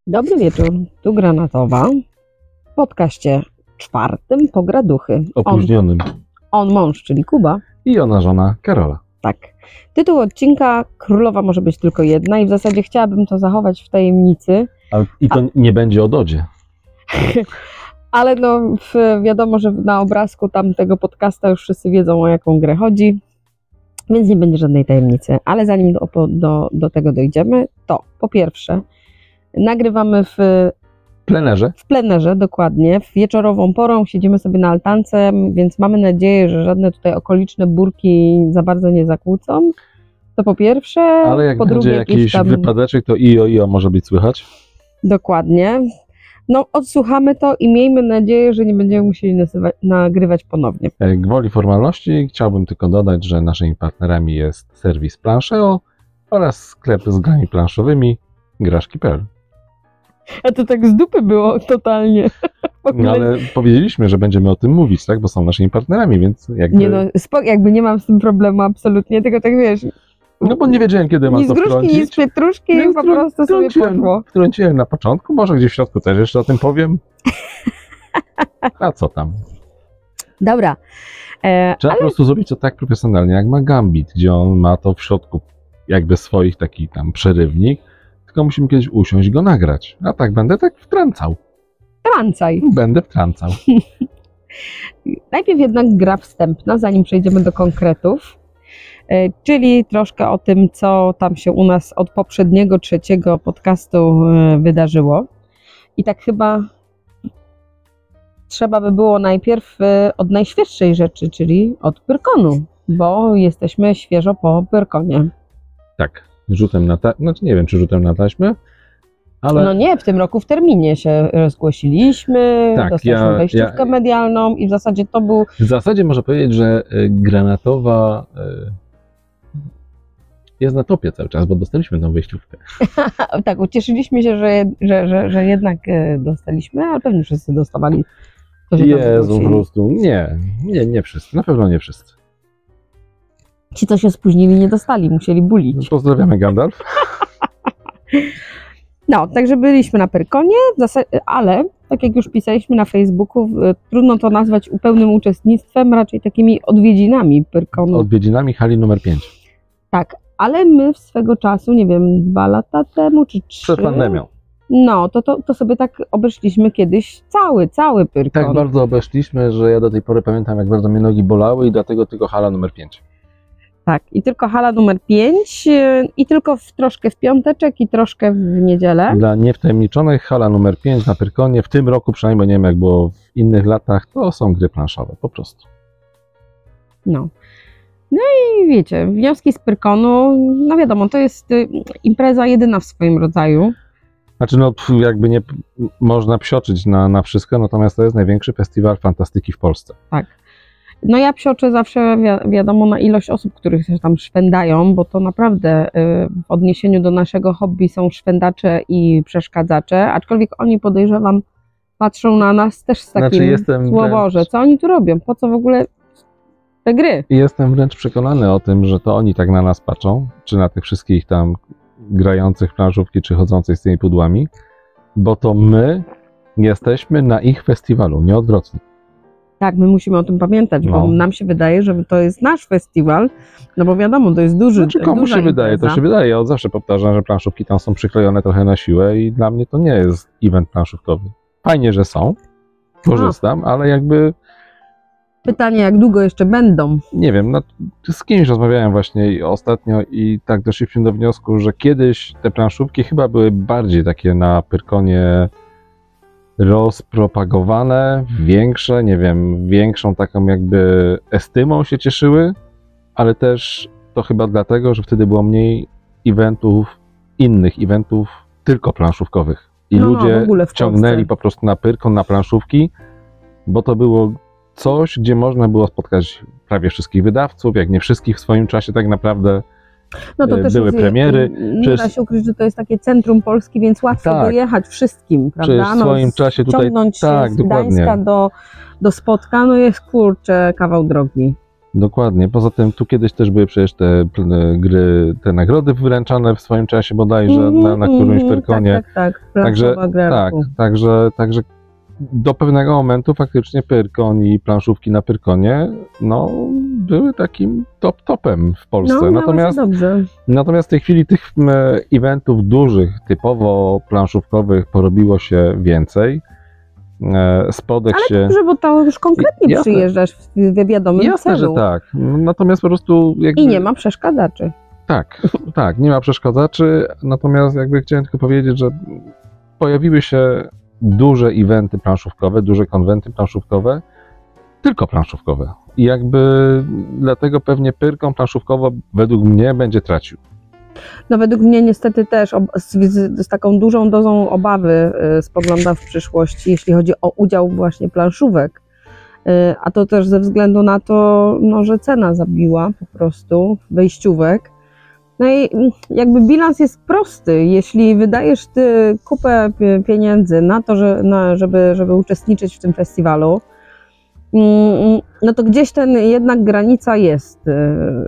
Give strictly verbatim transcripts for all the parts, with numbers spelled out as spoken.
Dobry wieczór, tu Granatowa. W podcaście czwartym Pograduchy. Opóźnionym. On, on mąż, czyli Kuba. I ona żona Karola. Tak. Tytuł odcinka Królowa może być tylko jedna i w zasadzie chciałabym to zachować w tajemnicy. A, I to A... nie będzie o Dodzie. Ale no w, wiadomo, że na obrazku tamtego podcasta już wszyscy wiedzą, o jaką grę chodzi, więc nie będzie żadnej tajemnicy. Ale zanim do, do, do tego dojdziemy, to po pierwsze nagrywamy w plenerze. W plenerze, dokładnie. W wieczorową porą siedzimy sobie na altance, więc mamy nadzieję, że żadne tutaj okoliczne burki za bardzo nie zakłócą. To po pierwsze. Ale jak po będzie drugie, jakiś tam... wypadeczek, to io, io może być słychać. Dokładnie. No, odsłuchamy to i miejmy nadzieję, że nie będziemy musieli nasywać, nagrywać ponownie. Gwoli formalności chciałbym tylko dodać, że naszymi partnerami jest serwis Planszeo oraz sklep z grami planszowymi Graszki kropka pe el. A to tak z dupy było totalnie. No, ale powiedzieliśmy, że będziemy o tym mówić, tak? Bo są naszymi partnerami, więc jakby... Nie no, spok- jakby nie mam z tym problemu absolutnie, tylko tak wiesz... No bo nie wiedziałem, kiedy mam to wtrącić. Ni z gruszki, ni z pietruszki, no, po prostu sobie poszło. Wtrąciłem na początku, może gdzieś w środku też jeszcze o tym powiem. A co tam? Dobra. E, Trzeba ale... po prostu zrobić to tak profesjonalnie, jak ma Gambit, gdzie on ma to w środku jakby swoich taki tam przerywnik, tylko musimy kiedyś usiąść go nagrać. A tak będę tak wtrącał. Trącaj. Będę wtrącał. Najpierw jednak gra wstępna, zanim przejdziemy do konkretów. Czyli troszkę o tym, co tam się u nas od poprzedniego, trzeciego podcastu wydarzyło. I tak chyba trzeba by było najpierw od najświeższej rzeczy, czyli od Pyrkonu, bo jesteśmy świeżo po Pyrkonie. Tak, rzutem na taśmę, znaczy nie wiem, czy rzutem na taśmę, ale... No nie, w tym roku w terminie się zgłosiliśmy, tak, dostaliśmy ja, wejściówkę ja... medialną i w zasadzie to był... W zasadzie można powiedzieć, że Granatowa... jest na topie cały czas, bo dostaliśmy tą wejściówkę. Tak, ucieszyliśmy się, że, że, że, że jednak dostaliśmy, ale pewnie wszyscy dostawali. To się Jezu, po prostu nie, nie, nie wszyscy, na pewno nie wszyscy. Ci, co się spóźnili, nie dostali, musieli bulić. Pozdrawiamy, Gandalf. No, także byliśmy na Pyrkonie, ale tak jak już pisaliśmy na Facebooku, trudno to nazwać pełnym uczestnictwem, raczej takimi odwiedzinami Pyrkonu. Odwiedzinami hali numer pięć. Tak, ale my w swego czasu, nie wiem, dwa lata temu czy trzy... Przed pandemią. No, to, to, to sobie tak obeszliśmy kiedyś cały, cały Pyrkon. Tak bardzo obeszliśmy, że ja do tej pory pamiętam, jak bardzo mnie nogi bolały i dlatego tylko hala numer pięć. Tak, i tylko hala numer pięć i tylko w, troszkę w piąteczek i troszkę w niedzielę. Dla niewtajemniczonych hala numer pięć na Pyrkonie w tym roku, przynajmniej nie wiem jak było w innych latach, to są gry planszowe, po prostu. No. No i wiecie, wnioski z Pyrkonu, no wiadomo, to jest impreza jedyna w swoim rodzaju. Znaczy no jakby nie można psioczyć na, na wszystko, natomiast to jest największy festiwal fantastyki w Polsce. Tak. No ja psioczę zawsze wi- wiadomo na ilość osób, których się tam szwędają, bo to naprawdę y, w odniesieniu do naszego hobby są szwędacze i przeszkadzacze, aczkolwiek oni, podejrzewam, patrzą na nas też z takim znaczy jestem złoborze, wręcz... co oni tu robią, po co w ogóle te gry? Jestem wręcz przekonany o tym, że to oni tak na nas patrzą, czy na tych wszystkich tam grających planszówki, czy chodzących z tymi pudłami, bo to my jesteśmy na ich festiwalu, nie odwrotnie. Tak, my musimy o tym pamiętać, no. Bo nam się wydaje, że to jest nasz festiwal, no bo wiadomo, to jest duży, znaczy, komu się wydaje, to się wydaje. Ja od zawsze powtarzam, że planszówki tam są przyklejone trochę na siłę i dla mnie to nie jest event planszówkowy. Fajnie, że są, korzystam, ale jakby... Pytanie, jak długo jeszcze będą? Nie wiem, no, z kimś rozmawiałem właśnie ostatnio i tak doszliśmy do wniosku, że kiedyś te planszówki chyba były bardziej takie na Pyrkonie rozpropagowane, większe, nie wiem, większą taką jakby estymą się cieszyły, ale też to chyba dlatego, że wtedy było mniej eventów, innych eventów, tylko planszówkowych. I no, ludzie no, ciągnęli po prostu na Pyrkon, na planszówki, bo to było coś, gdzie można było spotkać prawie wszystkich wydawców, jak nie wszystkich w swoim czasie tak naprawdę. No to też były jest, premiery. Nie Przecież... da się ukryć, że to jest takie centrum Polski, więc łatwo tak. dojechać wszystkim, prawda? W swoim no, czasie tutaj ciągnąć tak, z Gdańska do, do Spodka, no jest kurczę kawał drogi. Dokładnie. Poza tym tu kiedyś też były przecież te pl- gry, te nagrody wręczane w swoim czasie bodajże na, na którymś Pyrkonie. Tak, tak, tak. Także, Planszowa gra tak, roku. także, także do pewnego momentu faktycznie Pyrkon i planszówki na Pyrkonie no, były takim top topem w Polsce. No, natomiast, dobrze. natomiast w tej chwili tych m, eventów dużych, typowo planszówkowych porobiło się więcej. E, Spodek Ale się... dobrze, bo tam już konkretnie Jasne. przyjeżdżasz w w wiadomym Jasne, że celu. tak. Natomiast po prostu jakby... I nie ma przeszkadzaczy. Tak, tak, nie ma przeszkadzaczy, natomiast jakby chciałem tylko powiedzieć, że pojawiły się duże eventy planszówkowe, duże konwenty planszówkowe, tylko planszówkowe. I jakby dlatego pewnie Pyrkon planszówkowo według mnie będzie tracił. No według mnie niestety też ob- z, z, z taką dużą dozą obawy y, spoglądam w przyszłości, jeśli chodzi o udział właśnie planszówek. Y, a to też ze względu na to, no, że cena zabiła po prostu wejściówek. No i jakby bilans jest prosty. Jeśli wydajesz ty kupę pie- pieniędzy na to, że, na, żeby, żeby uczestniczyć w tym festiwalu, mm, no to gdzieś ten jednak granica jest. y,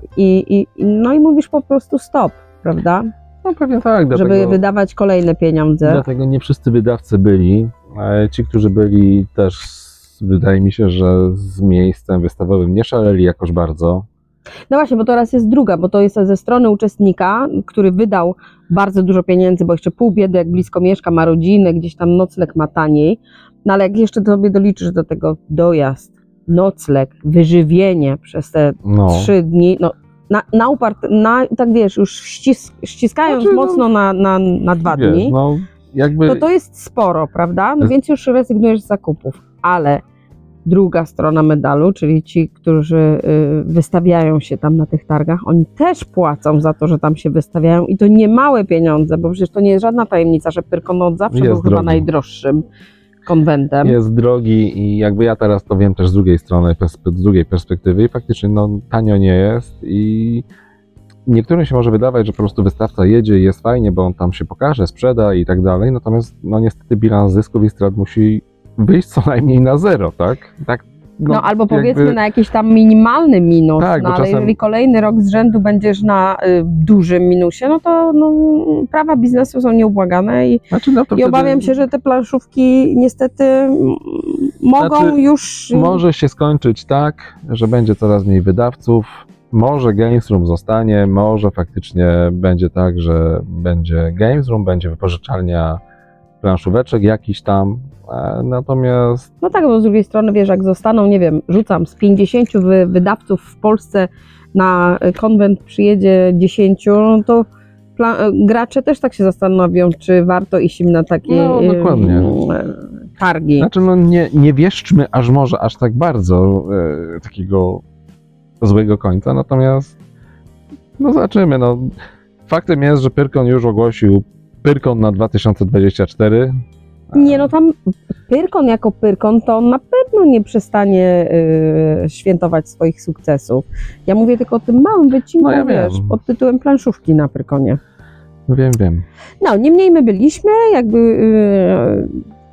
I, i, no i mówisz po prostu stop, prawda? No pewnie tak, Żeby dlatego, wydawać kolejne pieniądze. dlatego nie wszyscy wydawcy byli. A ci, którzy byli też, wydaje mi się, że z miejscem wystawowym nie szaleli jakoś bardzo. No właśnie, bo teraz jest druga, bo to jest ze strony uczestnika, który wydał bardzo dużo pieniędzy, bo jeszcze pół biedy, jak blisko mieszka, ma rodzinę, gdzieś tam nocleg ma taniej, no ale jak jeszcze sobie doliczysz do tego dojazd, nocleg, wyżywienie przez te No. trzy dni, no na, na upart, na, tak wiesz, już ścis, ściskając Znaczy, no, mocno na, na, na dwa Wiesz, dni, no jakby... to to jest sporo, prawda? No więc już rezygnujesz z zakupów, ale druga strona medalu, czyli ci, którzy y, wystawiają się tam na tych targach, oni też płacą za to, że tam się wystawiają i to nie małe pieniądze, bo przecież to nie jest żadna tajemnica, że Pyrkon od zawsze Jest był chyba drogi. najdroższym konwentem. Jest drogi i jakby ja teraz to wiem też z drugiej strony, perspe- z drugiej perspektywy i faktycznie no, tanio nie jest i niektórym się może wydawać, że po prostu wystawca jedzie i jest fajnie, bo on tam się pokaże, sprzeda i tak dalej, natomiast no niestety bilans zysków i strat musi wyjść co najmniej na zero, tak? tak No, albo powiedzmy jakby- na jakiś tam minimalny minus, Tak, no, bo ale czasem- jeżeli kolejny rok z rzędu będziesz na y, dużym minusie, no to no, prawa biznesu są nieubłagane i Znaczy, no to I wtedy obawiam się, że te planszówki niestety mm, mogą Znaczy, już... może się skończyć tak, że będzie coraz mniej wydawców, może Games Room zostanie, może faktycznie będzie tak, że będzie Games Room, będzie wypożyczalnia planszóweczek jakiś tam, e, natomiast No tak, bo z drugiej strony, wiesz, jak zostaną, nie wiem, rzucam, z pięćdziesięciu wy, wydawców w Polsce na konwent przyjedzie dziesięciu, no to pla- gracze też tak się zastanowią, czy warto iść im na takie No, dokładnie. e, targi. znaczy no nie, nie wieszczmy aż może aż tak bardzo e, takiego złego końca, natomiast no zobaczymy, no faktem jest, że Pyrkon już ogłosił Pyrkon na dwa tysiące dwudziesty czwarty. Nie, no tam Pyrkon jako Pyrkon, to on na pewno nie przestanie y, świętować swoich sukcesów. Ja mówię tylko o tym małym wycinku, No ja wiesz, wiem. pod tytułem planszówki na Pyrkonie. Wiem, wiem. No, niemniej my byliśmy, jakby y,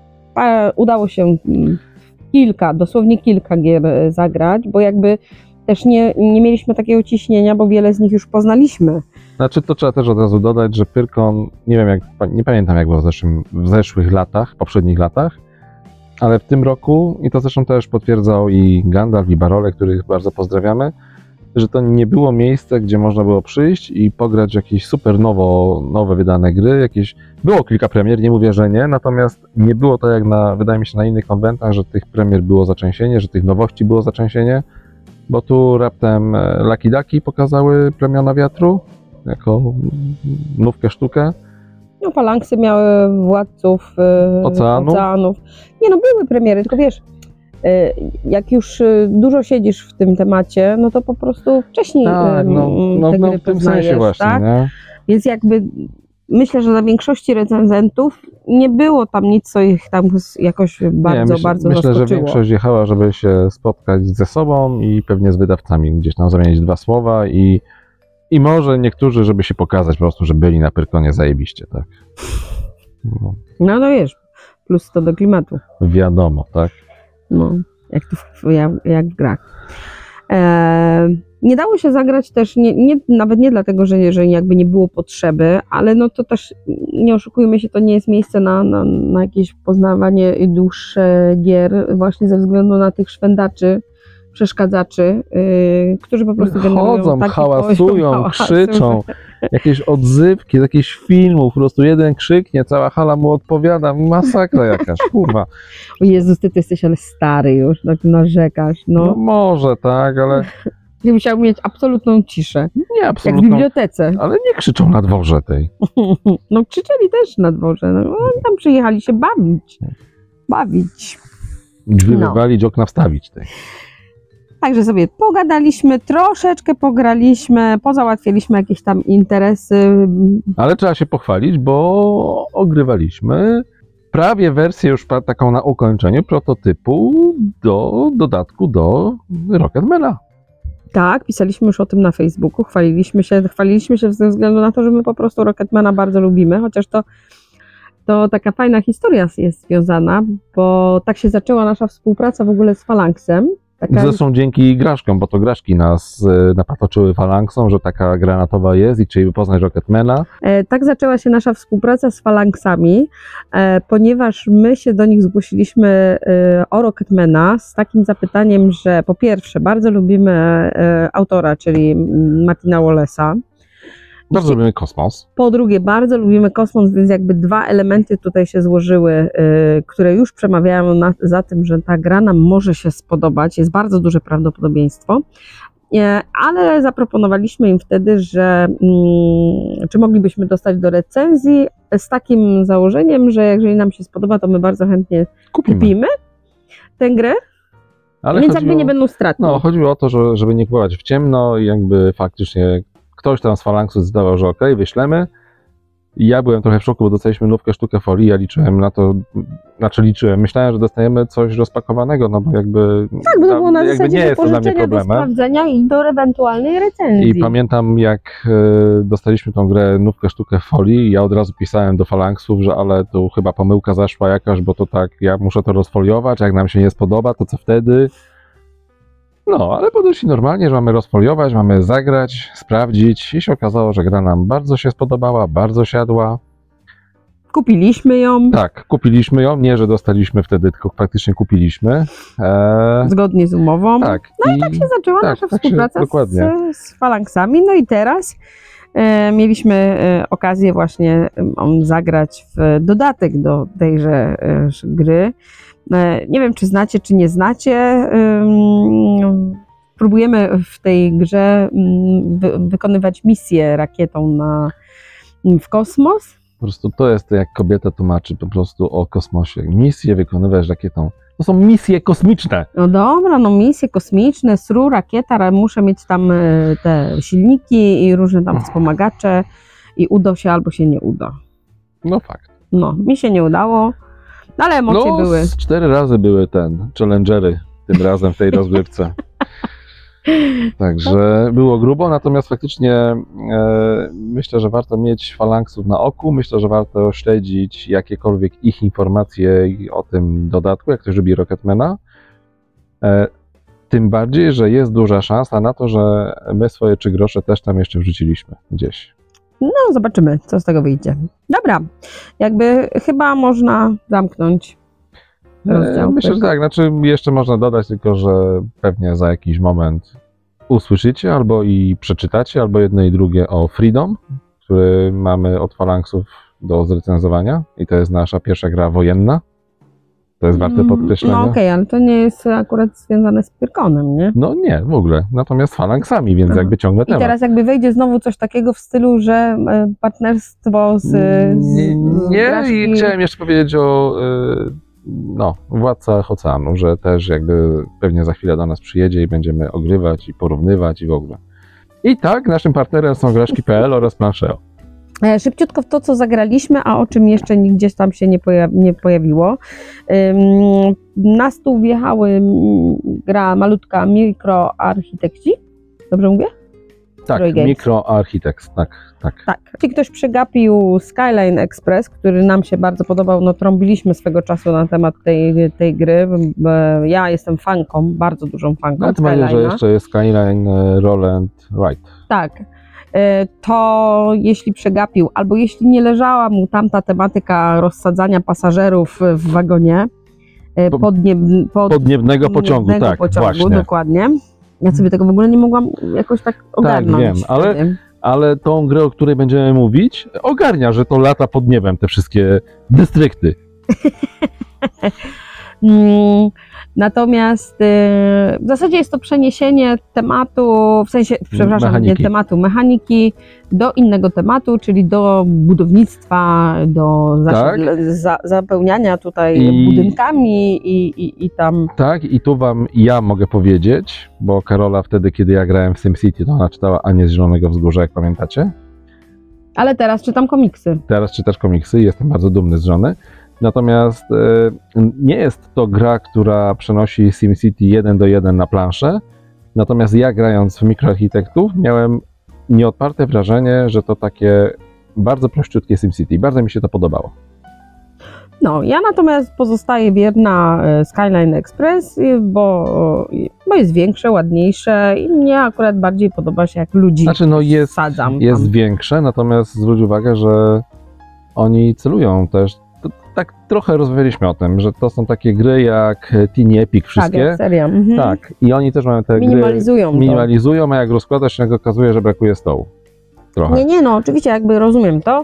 pa, udało się mm, kilka, dosłownie kilka gier y, zagrać, bo jakby też nie, nie mieliśmy takiego ciśnienia, bo wiele z nich już poznaliśmy. Znaczy to trzeba też od razu dodać, że Pyrkon, nie wiem jak, nie pamiętam jak było w, zeszłym, w zeszłych latach, poprzednich latach, ale w tym roku, i to zresztą też potwierdzał i Gandalf i Barole, których bardzo pozdrawiamy, że to nie było miejsce, gdzie można było przyjść i pograć jakieś super nowo, nowe wydane gry, jakieś, było kilka premier, nie mówię, że nie, natomiast nie było to jak na, wydaje mi się, na innych konwentach, że tych premier było zaczęsienie, że tych nowości było zaczęsienie, bo tu raptem e, Lucky Ducky pokazały Plemiona Wiatru, jako nówkę sztukę. No, falanksy miały władców y, Oceanu. oceanów. Nie no, były premiery, tylko wiesz, y, jak już y, dużo siedzisz w tym temacie, no to po prostu wcześniej Tak, y, no, no, te no gry w tym poznajesz, sensie właśnie, tak? nie? Więc jakby myślę, że dla większości recenzentów nie było tam nic, co ich tam jakoś bardzo, nie, myśl, bardzo myślę, że zaskoczyło. większość jechała, żeby się spotkać ze sobą i pewnie z wydawcami, gdzieś tam zamienić dwa słowa i, i może niektórzy, żeby się pokazać po prostu, że byli na Pyrkonie zajebiście, tak? No, No no wiesz, plus to do klimatu. wiadomo, tak? No, jak, to w, jak, jak w grach. E, nie dało się zagrać też, nie, nie, nawet nie dlatego, że, że jakby nie było potrzeby, ale no to też, nie oszukujmy się, to nie jest miejsce na, na, na jakieś poznawanie dłuższe gier, właśnie ze względu na tych szwendaczy, przeszkadzaczy, yy, którzy po prostu chodzą, taki hałasują, poziom, krzyczą, jakieś odzywki z jakichś filmów, po prostu jeden krzyknie, cała hala mu odpowiada, masakra jakaś, kurwa. O Jezus, ty, ty jesteś ale stary już, tak narzekasz, no. No może, tak, ale... Ja musiał mieć absolutną ciszę, Nie, jak w absolutnie. bibliotece. Ale nie krzyczą na dworze tej. No krzyczeli też na dworze, no, oni tam przyjechali się bawić, bawić. Drzwi No. wywalić, okna wstawić tej. Także sobie pogadaliśmy, troszeczkę pograliśmy, pozałatwialiśmy jakieś tam interesy. Ale trzeba się pochwalić, bo ogrywaliśmy prawie wersję już pa- taką na ukończeniu prototypu do dodatku do Rocketmana. Tak, pisaliśmy już o tym na Facebooku, chwaliliśmy się, chwaliliśmy się ze względu na to, że my po prostu Rocketmana bardzo lubimy, chociaż to, to taka fajna historia jest związana, bo tak się zaczęła nasza współpraca w ogóle z Phalanxem. Taka Zresztą dzięki Graszkom, bo to Graszki nas e, napatoczyły Phalanxą, że taka granatowa jest i chcieli poznać Rocketmana. E, tak zaczęła się nasza współpraca z Phalanxami, e, ponieważ my się do nich zgłosiliśmy e, o Rocketmana z takim zapytaniem, że po pierwsze bardzo lubimy e, autora, czyli Martina Wallace'a. Bardzo lubimy kosmos. Po drugie, bardzo lubimy kosmos, więc jakby dwa elementy tutaj się złożyły, y, które już przemawiają na, za tym, że ta gra nam może się spodobać. Jest bardzo duże prawdopodobieństwo. E, ale zaproponowaliśmy im wtedy, że mm, czy moglibyśmy dostać do recenzji z takim założeniem, że jeżeli nam się spodoba, to my bardzo chętnie Kupimy. kupimy tę grę, Ale więc chodziło, jakby nie będą stratni. no, chodziło o to, że, żeby nie kupować w ciemno i jakby faktycznie ktoś tam z Phalanxu zdecydował, że okej, wyślemy. I ja byłem trochę w szoku, bo dostaliśmy nówkę, sztukę folii, ja liczyłem na to, znaczy liczyłem, myślałem, że dostajemy coś rozpakowanego, no bo jakby, Tak, bo to było na jakby zasadzie nie do jest to dla mnie pożyczenia, do problemem. sprawdzenia i do ewentualnej recenzji. I pamiętam, jak e, dostaliśmy tą grę nówkę, sztukę folii, ja od razu pisałem do Phalanxów, że ale tu chyba pomyłka zaszła jakaś, bo to tak, ja muszę to rozfoliować, jak nam się nie spodoba, to co wtedy? No, ale podeszli normalnie, że mamy rozfoliować, mamy zagrać, sprawdzić i się okazało, że gra nam bardzo się spodobała, bardzo siadła. Kupiliśmy ją. Tak, kupiliśmy ją, nie, że dostaliśmy wtedy, tylko faktycznie kupiliśmy. Eee, Zgodnie z umową. tak. No i, i tak się zaczęła tak, nasza tak się- współpraca dokładnie. z, z Phalanxami. No i teraz e, mieliśmy e, okazję właśnie e, zagrać w dodatek do tejże e, gry. E, nie wiem, czy znacie, czy nie znacie. Ym, próbujemy w tej grze ym, wy, wykonywać misję rakietą na, w kosmos. Po prostu to jest jak kobieta tłumaczy po prostu o kosmosie. Misje wykonywać rakietą. To są misje kosmiczne. No dobra, no misje kosmiczne, S R U, rakieta, ra- muszę mieć tam e, te silniki i różne tam wspomagacze i uda się albo się nie uda. No fakt. No, mi się nie udało, ale emocje no, były. z cztery razy były ten, challengery tym razem w tej rozgrywce. Także było grubo, natomiast faktycznie e, myślę, że warto mieć Phalanxów na oku, myślę, że warto śledzić jakiekolwiek ich informacje o tym dodatku, jak ktoś lubi Rocketmana. E, tym bardziej, że jest duża szansa na to, że my swoje trzy grosze też tam jeszcze wrzuciliśmy gdzieś. No, zobaczymy, co z tego wyjdzie. Dobra, jakby chyba można zamknąć rozdział. E, myślę, że tak, znaczy jeszcze można dodać tylko, że pewnie za jakiś moment usłyszycie albo i przeczytacie, albo jedno i drugie o Freedom, który mamy od Phalanxów do zrecenzowania i to jest nasza pierwsza gra wojenna. To jest warte podkreślenia. No okej, okay, ale to nie jest akurat związane z Pyrkonem, nie? No nie, w ogóle. Natomiast Phalanxami, więc Aha. jakby ciągle I temat. teraz jakby wejdzie znowu coś takiego w stylu, że e, partnerstwo z, z, Nie, z nie Graszki- i chciałem jeszcze powiedzieć o y, no, Władcach Oceanu, że też jakby pewnie za chwilę do nas przyjedzie i będziemy ogrywać i porównywać i w ogóle. I tak, naszym partnerem są Graszki kropka p l oraz Plancheo. E, Szybciutko w to, co zagraliśmy, a o czym jeszcze gdzieś tam się nie, poja- nie pojawiło. Ym, na stół wjechały mm, gra malutka Mikroarchitekci. Dobrze mówię? Tak, Troy Games. Micro Architects, tak, tak. Tak. Jeśli ktoś przegapił Skyline Express, który nam się bardzo podobał, no trąbiliśmy swego czasu na temat tej, tej gry. Ja jestem fanką, bardzo dużą fanką No to będzie, że Skyline'a. jeszcze jest Skyline Roll and Ride. Tak. To jeśli przegapił, albo jeśli nie leżała mu tamta tematyka rozsadzania pasażerów w wagonie Po- podnie, pod, Podniebnego pociągu, podniebnego tak, pociągu, właśnie. dokładnie. Ja sobie tego w ogóle nie mogłam jakoś tak ogarnąć. wiem, ale- wtedy. Ale tą grę, o której będziemy mówić, ogarnia, że to lata pod niebem, te wszystkie dystrykty. Mm, Natomiast y, w zasadzie jest to przeniesienie tematu, w sensie, przepraszam, Mechaniki. nie tematu, mechaniki do innego tematu, czyli do budownictwa, do zasiedl- za, zapełniania tutaj I- budynkami i, i, i tam. Tak, i tu wam ja mogę powiedzieć, bo Karola wtedy, kiedy ja grałem w SimCity, to ona czytała Anię z Zielonego Wzgórza, jak pamiętacie. Ale teraz czytam komiksy. Teraz czytasz komiksy i jestem bardzo dumny z żony. Natomiast e, nie jest to gra, która przenosi SimCity jeden do jeden na planszę. Natomiast ja, grając w mikroarchitektów, miałem nieodparte wrażenie, że to takie bardzo prościutkie SimCity. Bardzo mi się to podobało. No, ja natomiast pozostaję wierna e, Skyline Express, y, bo, bo jest większe, ładniejsze i mnie akurat bardziej podoba się, jak ludzi Znaczy, no jest, sadzam. jest tam. większe, natomiast zwróć uwagę, że oni celują też. To, tak trochę rozmawialiśmy o tym, że to są takie gry jak Teeny Epic Tak, wszystkie. jak seria. Mhm. Tak, i oni też mają te Minimalizują gry, to. minimalizują, a jak rozkładasz się, okazuje, że brakuje stołu. Trochę. Nie, nie, no oczywiście jakby rozumiem to.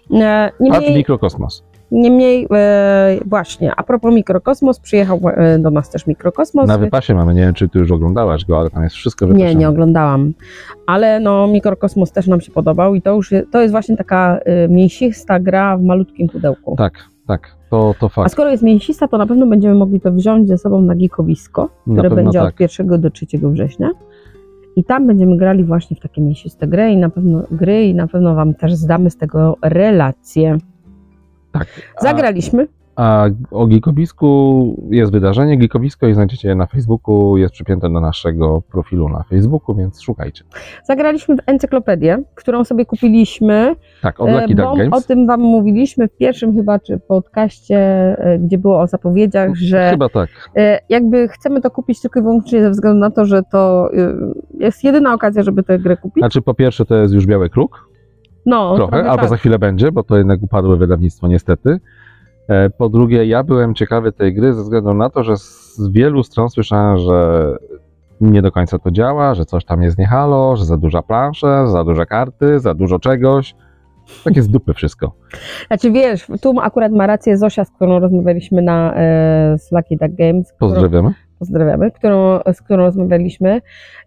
E, Patrz, Niemniej, mikrokosmos. niemniej e, właśnie, a propos Mikrokosmos, przyjechał e, do nas też Mikrokosmos. Na wypasie mamy, nie wiem, czy ty już oglądałaś go, ale tam jest wszystko wypasione. Nie, nie oglądałam, ale no Mikrokosmos też nam się podobał i to już jest, to jest właśnie taka e, mięsista gra w malutkim pudełku. Tak, tak, to, to A fakt. skoro jest mięsista, to na pewno będziemy mogli to wziąć ze sobą na Geekowisko, Na które pewno będzie tak. od pierwszego do trzeciego września. I tam będziemy grali właśnie w takie mięsiste gry i na pewno gry i na pewno wam też zdamy z tego relacje. Tak. A, Zagraliśmy. a o Geekobisku jest wydarzenie, Geekobisko i znajdziecie je na Facebooku, jest przypięte do naszego profilu na Facebooku, więc szukajcie. Zagraliśmy w encyklopedię, którą sobie kupiliśmy, Tak, od e, Lucky Duck bo o Games. tym wam mówiliśmy w pierwszym chyba czy podcaście, e, gdzie było o zapowiedziach, że Chyba tak. e, jakby chcemy to kupić tylko i wyłącznie ze względu na to, że to e, jest jedyna okazja, żeby tę grę kupić. Znaczy po pierwsze to jest już Biały Kruk, No, trochę, albo tak. za chwilę będzie, bo to jednak upadłe wydawnictwo niestety. E, Po drugie, ja byłem ciekawy tej gry ze względu na to, że z wielu stron słyszałem, że nie do końca to działa, że coś tam jest nie halo, że za duża plansza, za duże karty, za dużo czegoś. Takie z dupy wszystko. Znaczy wiesz, tu akurat ma rację Zosia, z którą rozmawialiśmy na e, z Lucky Duck Games. którą- Pozdrawiamy. Pozdrawiamy, którą, z którą rozmawialiśmy,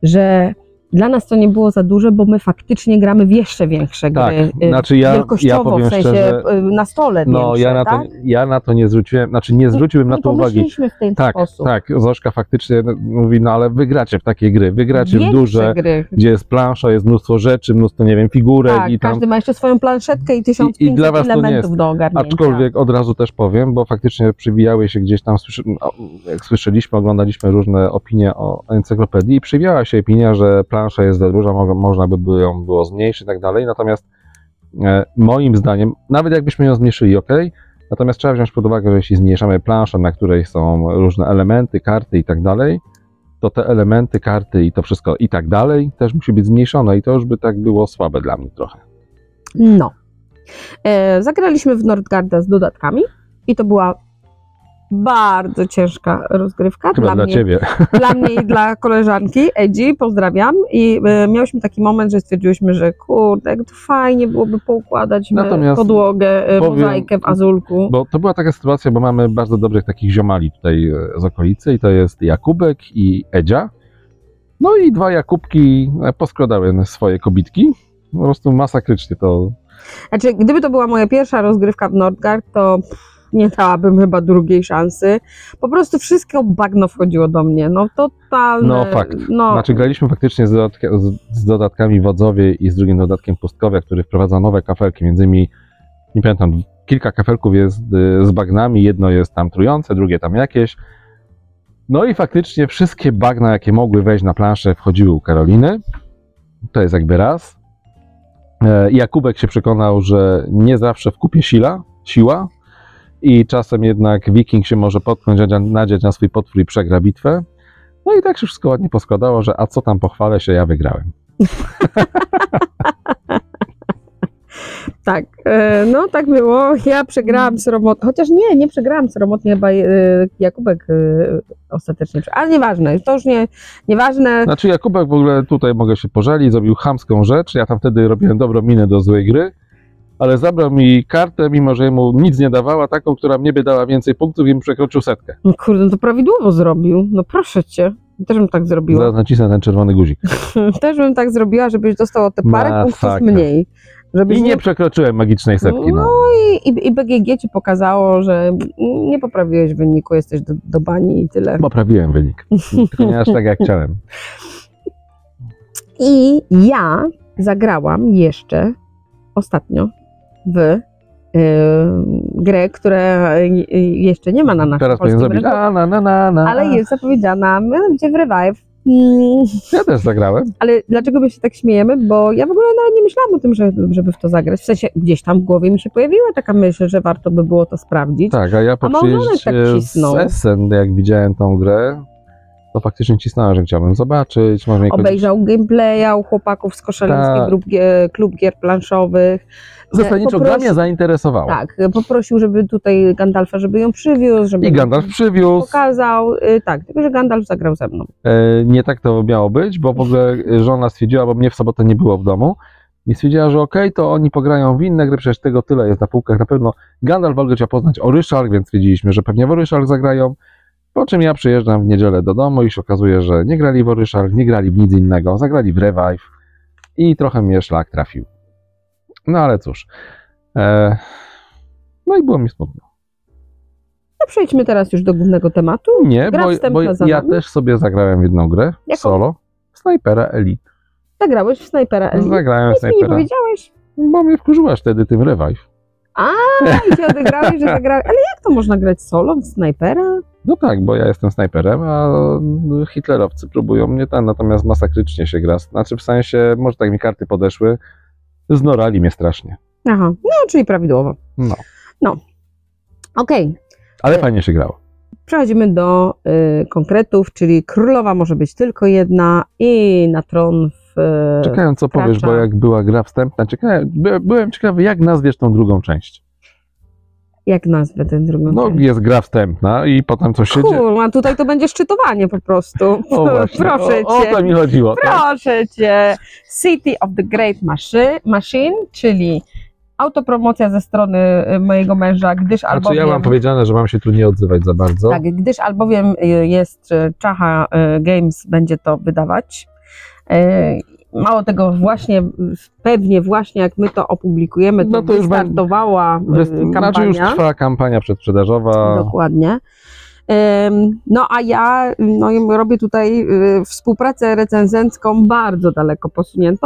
że dla nas to nie było za duże, bo my faktycznie gramy w jeszcze większe Tak, gry. y, znaczy ja- wielkościowo, ja powiem w sensie szczerze, y, na stole No, większe, ja na, to, tak? ja na to nie zwróciłem, znaczy nie zwróciłbym na Nie to uwagi. pomyśleliśmy w ten Tak, sposób. tak, Zośka faktycznie mówi, no ale wy gracie w takie gry, wy gracie w Większe duże, gry. gdzie jest plansza, jest mnóstwo rzeczy, mnóstwo, nie wiem, figurek Tak, i tam. każdy ma jeszcze swoją planszetkę i tysiąc I- i dla pięćset was to nie elementów jest. do ogarnięcia. Aczkolwiek od razu też powiem, bo faktycznie przywijały się gdzieś tam, słyszy, no, jak słyszeliśmy, oglądaliśmy różne opinie o encyklopedii i przywijała się opinia, że plansza jest za duża, mo- można by było ją było zmniejszyć i tak dalej, natomiast e, moim zdaniem, nawet jakbyśmy ją zmniejszyli, ok, natomiast trzeba wziąć pod uwagę, że jeśli zmniejszamy planszę, na której są różne elementy, karty i tak dalej, to te elementy, karty i to wszystko i tak dalej też musi być zmniejszone i to już by tak było słabe dla mnie trochę. No. E, zagraliśmy w Nordgarda z dodatkami i to była bardzo ciężka rozgrywka. Chyba dla mnie, ciebie. Dla mnie i dla koleżanki Edzi, pozdrawiam. I e, miałyśmy taki moment, że stwierdziłyśmy, że kurde, jak to fajnie byłoby poukładać Natomiast podłogę, e, powiem- mozaikę w Azulku. Bo to była taka sytuacja, bo mamy bardzo dobrych takich ziomali tutaj e, z okolicy i to jest Jakubek i Edzia. No i dwa Jakubki e, poskładały swoje kobitki. Po prostu masakrycznie to. Znaczy, gdyby to była moja pierwsza rozgrywka w Nordgard, to pff, nie dałabym chyba drugiej szansy. Po prostu wszystko bagno wchodziło do mnie. No totalne. No fakt. No, Znaczy graliśmy faktycznie z, dodatka, z, z dodatkami Wodzowie i z drugim dodatkiem Pustkowia, który wprowadza nowe kafelki. Między innymi, nie pamiętam, kilka kafelków jest y, z bagnami, jedno jest tam trujące, drugie tam jakieś. No i faktycznie wszystkie bagna, jakie mogły wejść na planszę, wchodziły u Karoliny. To jest jakby raz. E, Jakubek się przekonał, że nie zawsze w kupie sila, siła i czasem jednak Wiking się może potknąć, nadziać na swój potwór i przegra bitwę. No i tak się wszystko ładnie poskładało, że a co tam, pochwalę się, ja wygrałem. Tak, e, no tak było. Ja przegrałam sromotnie, chociaż nie, nie przegrałam sromotnie, chyba e, Jakubek e, ostatecznie przegrał, ale nieważne, to już nie, nieważne. Znaczy Jakubek w ogóle tutaj mogę się pożalić, zrobił chamską rzecz, ja tam wtedy robiłem dobrą minę do złej gry, ale zabrał mi kartę, mimo że mu nic nie dawała, taką, która mnie by dała więcej punktów i mu przekroczył setkę. No kurde, no to prawidłowo zrobił, no proszę cię. Też bym tak zrobiła. Zaraz nacisnę ten czerwony guzik. Też bym tak zrobiła, żebyś dostał te parę Masakra. punktów mniej. Żebyś I nie przekroczyłem magicznej setki. No, No. i, i, i B G G ci pokazało, że nie poprawiłeś wyniku, jesteś do, do bani i tyle. Poprawiłem wynik, tylko nie aż tak jak chciałem. I ja zagrałam jeszcze ostatnio w y, grę, która y, jeszcze nie ma na naszym Teraz powinien polskim zrobić rynku, a, na, na, na, na. ale jest zapowiedziana, mianowicie w Revive. Mm, Ja też zagrałem. ale dlaczego my się tak śmiejemy? Bo ja w ogóle nawet nie myślałam o tym, że, żeby w to zagrać. W sensie gdzieś tam w głowie mi się pojawiła taka myśl, że warto by było to sprawdzić. Tak, a ja po A małżonek przyjeździe tak z cisnął. Essen, jak widziałem tą grę, to faktycznie cisnąłem, że chciałbym zobaczyć. Może jakoś... Obejrzał gameplaya u chłopaków z Koszalińskiej, Tak. klub, klub gier planszowych. Zasadniczo gra Poprosi- mnie zainteresowała. Tak, poprosił, żeby tutaj Gandalfa, żeby ją przywiózł, żeby I Gandalf przywiózł. pokazał. Y, Tak, tylko że Gandalf zagrał ze mną. E, nie tak to miało być, bo w ogóle żona stwierdziła, bo mnie w sobotę nie było w domu, i stwierdziła, że okej, to oni pograją w inne gry, przecież tego tyle jest na półkach. Na pewno Gandalf w ogóle chciał poznać Oryszalk, więc stwierdziliśmy, że pewnie w Oryszalk zagrają. Po czym ja przyjeżdżam w niedzielę do domu i się okazuje, że nie grali w Oryszalk, nie grali w nic innego, zagrali w Revive i trochę mnie szlak trafił. No ale cóż. E, no i było mi smutno. No przejdźmy teraz już do głównego tematu. Nie, Gra bo, wstępna bo za ja nami. też sobie zagrałem w jedną grę, Jaką? solo, Snajpera Elite. Zagrałeś w Snajpera Elite? Zagrałem w Nic mi nie Snajpera, powiedziałeś. bo mnie wkurzyłaś wtedy tym Revive. A, i cię odegrałeś, że zagrałeś. Ale jak to można grać solo w Snajpera? No tak, bo ja jestem snajperem, a hitlerowcy próbują mnie tam, natomiast masakrycznie się gra. Znaczy w sensie, może tak mi karty podeszły, znorali mnie strasznie. Aha, no czyli prawidłowo. No, Okej, ale fajnie się grało. przechodzimy do y, konkretów, czyli królowa może być tylko jedna i na tron w... Y, Czekałem co powiesz, wkracza- bo jak była gra wstępna, czekałem, by, byłem ciekawy jak nazwiesz tą drugą część. Jak nazwę tę drugą No część? jest gra wstępna i potem coś się dzieje. Kurwa, tutaj to będzie szczytowanie po prostu. O właśnie, Proszę o, o cię. to mi chodziło. Tak? Proszę cię. City of the Great Machi- Machine, czyli autopromocja ze strony y, mojego męża, gdyż Znaczy albowiem... ja mam powiedziane, że mam się tu nie odzywać za bardzo. Tak, gdyż albowiem y, jest y, Czacha y, Games będzie to wydawać. Y, Mało tego, właśnie, pewnie właśnie jak my to opublikujemy, to, No to już wystartowała y, Wys- kampania. Znaczy już trwa kampania przedsprzedażowa. Dokładnie. Ym, No a ja no, i robię tutaj y, współpracę recenzencką bardzo daleko posuniętą.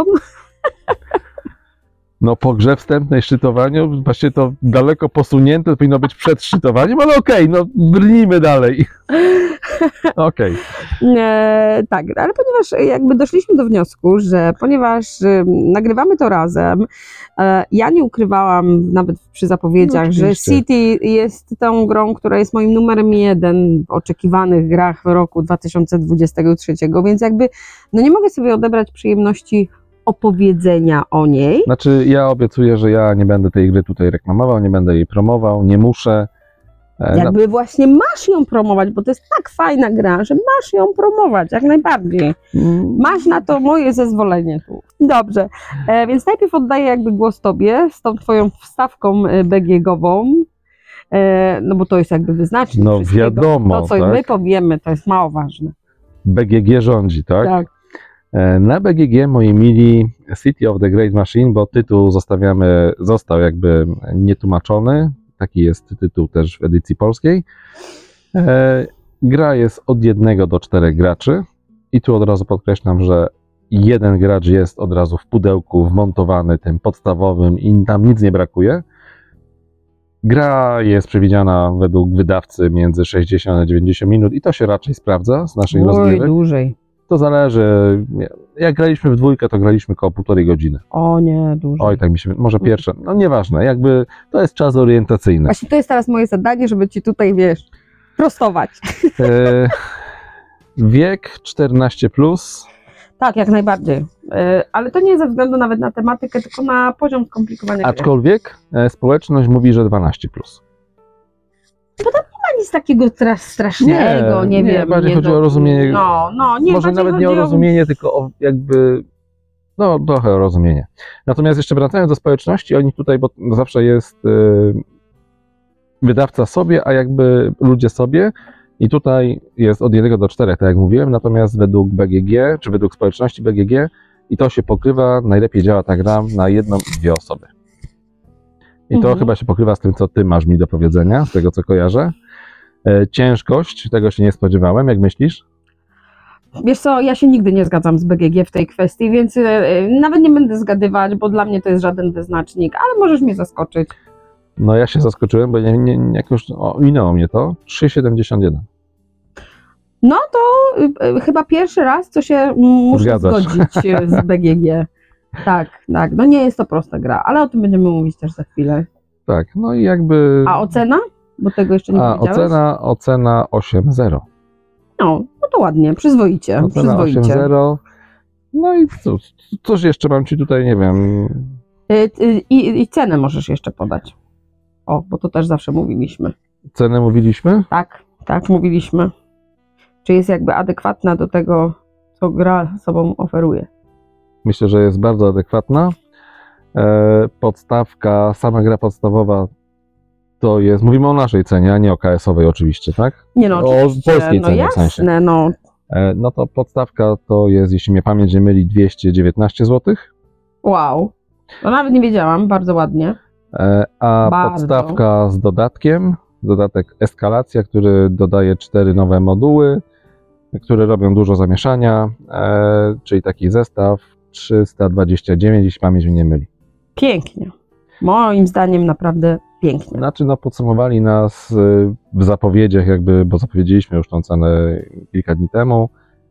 No po grze wstępnej, szczytowaniu, właściwie to daleko posunięte, to powinno być przed szczytowaniem, ale okej, no brnijmy dalej. Okej. E, tak, ale ponieważ jakby doszliśmy do wniosku, że ponieważ y, nagrywamy to razem, e, ja nie ukrywałam nawet przy zapowiedziach, No, że oczywiście. City jest tą grą, która jest moim numerem jeden w oczekiwanych grach w roku dwa tysiące dwudziestego trzeciego, więc jakby no nie mogę sobie odebrać przyjemności opowiedzenia o niej. Znaczy ja obiecuję, że ja nie będę tej gry tutaj reklamował, nie będę jej promował, nie muszę. E, na- Jakby właśnie masz ją promować, bo to jest tak fajna gra, że masz ją promować, jak najbardziej. Mm, Masz na to moje zezwolenie tu. Dobrze, e, więc najpierw oddaję jakby głos tobie z tą twoją wstawką e, B G G-ową, e, no bo to jest jakby wyznacznik No wszystkiego. wiadomo, To, co tak? my powiemy, to jest mało ważne. B G G rządzi, tak? Tak. E, Na B G G, moi mili, City of the Great Machine, bo tytuł zostawiamy, został jakby nietłumaczony, taki jest tytuł też w edycji polskiej. E, gra jest od jednego do czterech graczy i tu od razu podkreślam, że jeden gracz jest od razu w pudełku wmontowany tym podstawowym i tam nic nie brakuje. Gra jest przewidziana według wydawcy między sześćdziesiąt a dziewięćdziesiąt minut i to się raczej sprawdza z naszych Oj, rozgrywek. dłużej. To zależy. jak graliśmy w dwójkę, to graliśmy koło półtorej godziny. O nie, dużo. Oj, tak mi się, może pierwsze, no nieważne, jakby to jest czas orientacyjny. Właśnie to jest teraz moje zadanie, żeby ci tutaj, wiesz, prostować. E, wiek czternaście plus. Tak, jak najbardziej. E, ale to nie ze względu nawet na tematykę, tylko na poziom skomplikowania gry. Aczkolwiek e, społeczność mówi, że dwanaście plus. Nie ma nic takiego stra- strasznego, nie, Nie, wiem. bardziej nie chodzi do- o rozumienie- No, no, nie, Może bardziej nawet nie chodzi o rozumienie, tylko o jakby, no trochę o rozumienie. Natomiast jeszcze wracając do społeczności, oni tutaj, bo zawsze jest y, wydawca sobie, a jakby ludzie sobie i tutaj jest od jednego do czterech, tak jak mówiłem, natomiast według B G G, czy według społeczności B G G i to się pokrywa, najlepiej działa ta gra na jedną i dwie osoby. I to Mhm. chyba się pokrywa z tym, co ty masz mi do powiedzenia, z tego co kojarzę. E, ciężkość, tego się nie spodziewałem, jak myślisz? Wiesz co, ja się nigdy nie zgadzam z B G G w tej kwestii, więc y, nawet nie będę zgadywać, bo dla mnie to jest żaden wyznacznik, ale możesz mnie zaskoczyć. No ja się zaskoczyłem, bo nie, nie, nie, jakoś o, minęło mnie to. trzy siedemdziesiąt jeden. No to y, y, chyba pierwszy raz, co się mm, muszę Zgadzasz. zgodzić y, z B G G. Tak, tak, no nie jest to prosta gra, ale o tym będziemy mówić też za chwilę. Tak, no i jakby... A ocena? Bo tego jeszcze nie A, powiedziałeś. ocena, ocena osiem zero. No, no to ładnie, przyzwoicie, Ocena osiem przyzwoicie. zero. No i co, coś jeszcze mam ci tutaj, nie wiem... Y, y, I, I cenę możesz jeszcze podać. O, bo to też zawsze mówiliśmy. Cenę mówiliśmy? Tak, tak, mówiliśmy. Czy jest jakby adekwatna do tego, co gra sobą oferuje. Myślę, że jest bardzo adekwatna. E, podstawka, sama gra podstawowa to jest, mówimy o naszej cenie, a nie o K S-owej oczywiście, tak? Nie no, O oczywiście, polskiej no cenie w jasne, sensie. no. E, no to podstawka to jest, jeśli mnie pamięć nie myli, dwieście dziewiętnaście złotych. Wow. No nawet nie wiedziałam, bardzo ładnie. E, a Bardzo. podstawka z dodatkiem, dodatek eskalacja, który dodaje cztery nowe moduły, które robią dużo zamieszania, e, czyli taki zestaw trzysta dwadzieścia dziewięć, jeśli pamięć mnie nie myli. Pięknie. Moim zdaniem naprawdę pięknie. Znaczy, no podsumowali nas y, w zapowiedziach, jakby, bo zapowiedzieliśmy już tą cenę kilka dni temu,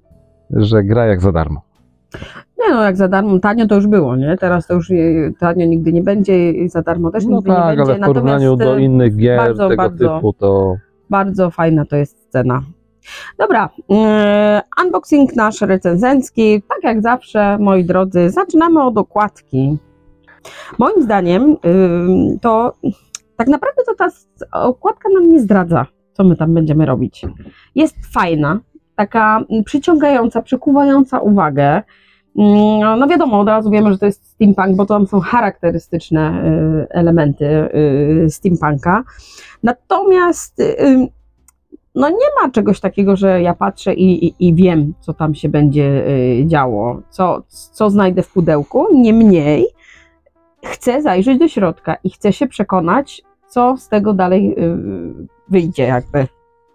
że gra jak za darmo. Nie no, jak za darmo, tanio to już było, nie? Teraz to już y, tanio nigdy nie będzie i za darmo też No nigdy tak, nie będzie. ale w porównaniu Natomiast, do y, innych gier bardzo, tego bardzo- typu, to Bardzo fajna to jest scena. Dobra, yy, unboxing nasz recenzencki. Tak jak zawsze, moi drodzy, zaczynamy od okładki. Moim zdaniem yy, to tak naprawdę to ta s- okładka nam nie zdradza, co my tam będziemy robić. Jest fajna, taka przyciągająca, przykuwająca uwagę. Yy, No wiadomo, od razu wiemy, że to jest steampunk, bo tam są charakterystyczne yy, elementy yy, steampunka. Natomiast yy, no nie ma czegoś takiego, że ja patrzę i, i, i wiem, co tam się będzie y, działo, co, co znajdę w pudełku. Niemniej chcę zajrzeć do środka i chcę się przekonać, co z tego dalej y, wyjdzie jakby.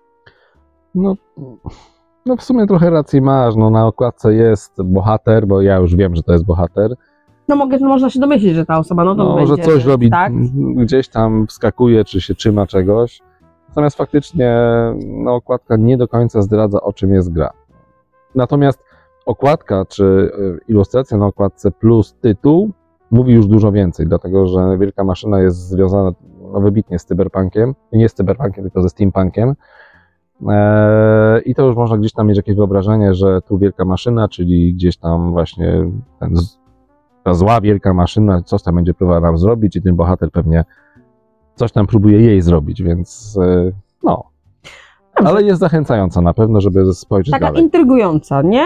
no, no w sumie trochę racji masz. No, na okładce jest bohater, bo ja już wiem, że to jest bohater. No mogę, no można się domyślić, że ta osoba no to No, będzie, że coś robi, tak? gdzieś tam wskakuje, czy się trzyma czegoś. Natomiast faktycznie no, okładka nie do końca zdradza, o czym jest gra. Natomiast okładka, czy y, ilustracja na okładce plus tytuł mówi już dużo więcej, dlatego że Wielka Maszyna jest związana no, wybitnie z cyberpunkiem, nie z cyberpunkiem, tylko ze steampunkiem. Eee, I to już można gdzieś tam mieć jakieś wyobrażenie, że tu Wielka Maszyna, czyli gdzieś tam właśnie ten, z- ta zła Wielka Maszyna, coś tam będzie próbowała nam zrobić i ten bohater pewnie coś tam próbuje jej zrobić, więc e, no. Dobrze. Ale jest zachęcająca na pewno, żeby spojrzeć Taka dalej. intrygująca, nie?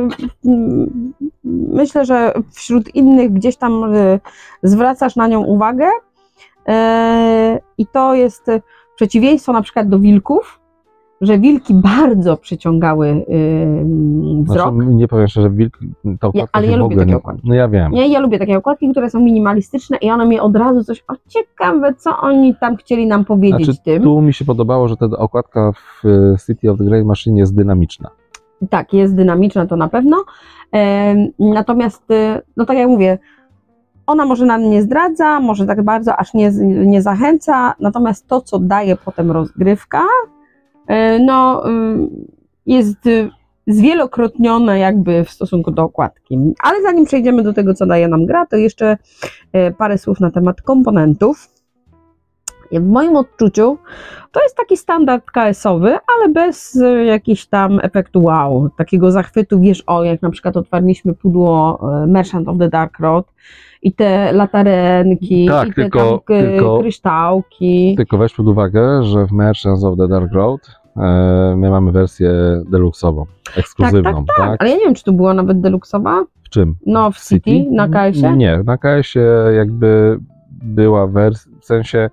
Myślę, że wśród innych gdzieś tam y, zwracasz na nią uwagę y, i to jest przeciwieństwo na przykład do wilków, że wilki bardzo przyciągały y, wzrok. Znaczy, nie powiem szczerze, wilk, ta okładka ale się ja w lubię ogóle takie nie... okładki. No ja wiem. Nie, ja lubię takie okładki, które są minimalistyczne i one mi od razu coś, o ciekawe, co oni tam chcieli nam powiedzieć Znaczy, tym. tu mi się podobało, że ta okładka w e, City of the Great Machine jest dynamiczna. Tak, jest dynamiczna, to na pewno. Em, Natomiast, y, no tak jak mówię, ona może nam nie zdradza, może tak bardzo aż nie, nie zachęca, natomiast to, co daje potem rozgrywka, y, no y, jest y, zwielokrotnione jakby w stosunku do okładki. Ale zanim przejdziemy do tego, co daje nam gra, to jeszcze parę słów na temat komponentów. W moim odczuciu to jest taki standard K S-owy, ale bez jakichś tam efektu wow, takiego zachwytu, wiesz, o, jak na przykład otwarliśmy pudło Merchant of the Dark Road i te latarenki, tak, i te tylko, tam k- tylko, kryształki. Tylko weź pod uwagę, że w Merchants of the Dark Road e, my mamy wersję deluxe'ową, ekskluzywną, tak, tak, tak, tak? Ale ja nie wiem, czy to była nawet deluxe'owa? W czym? No, w City, City? Na K S-ie? Nie, na K S-ie jakby była wersja, w sensie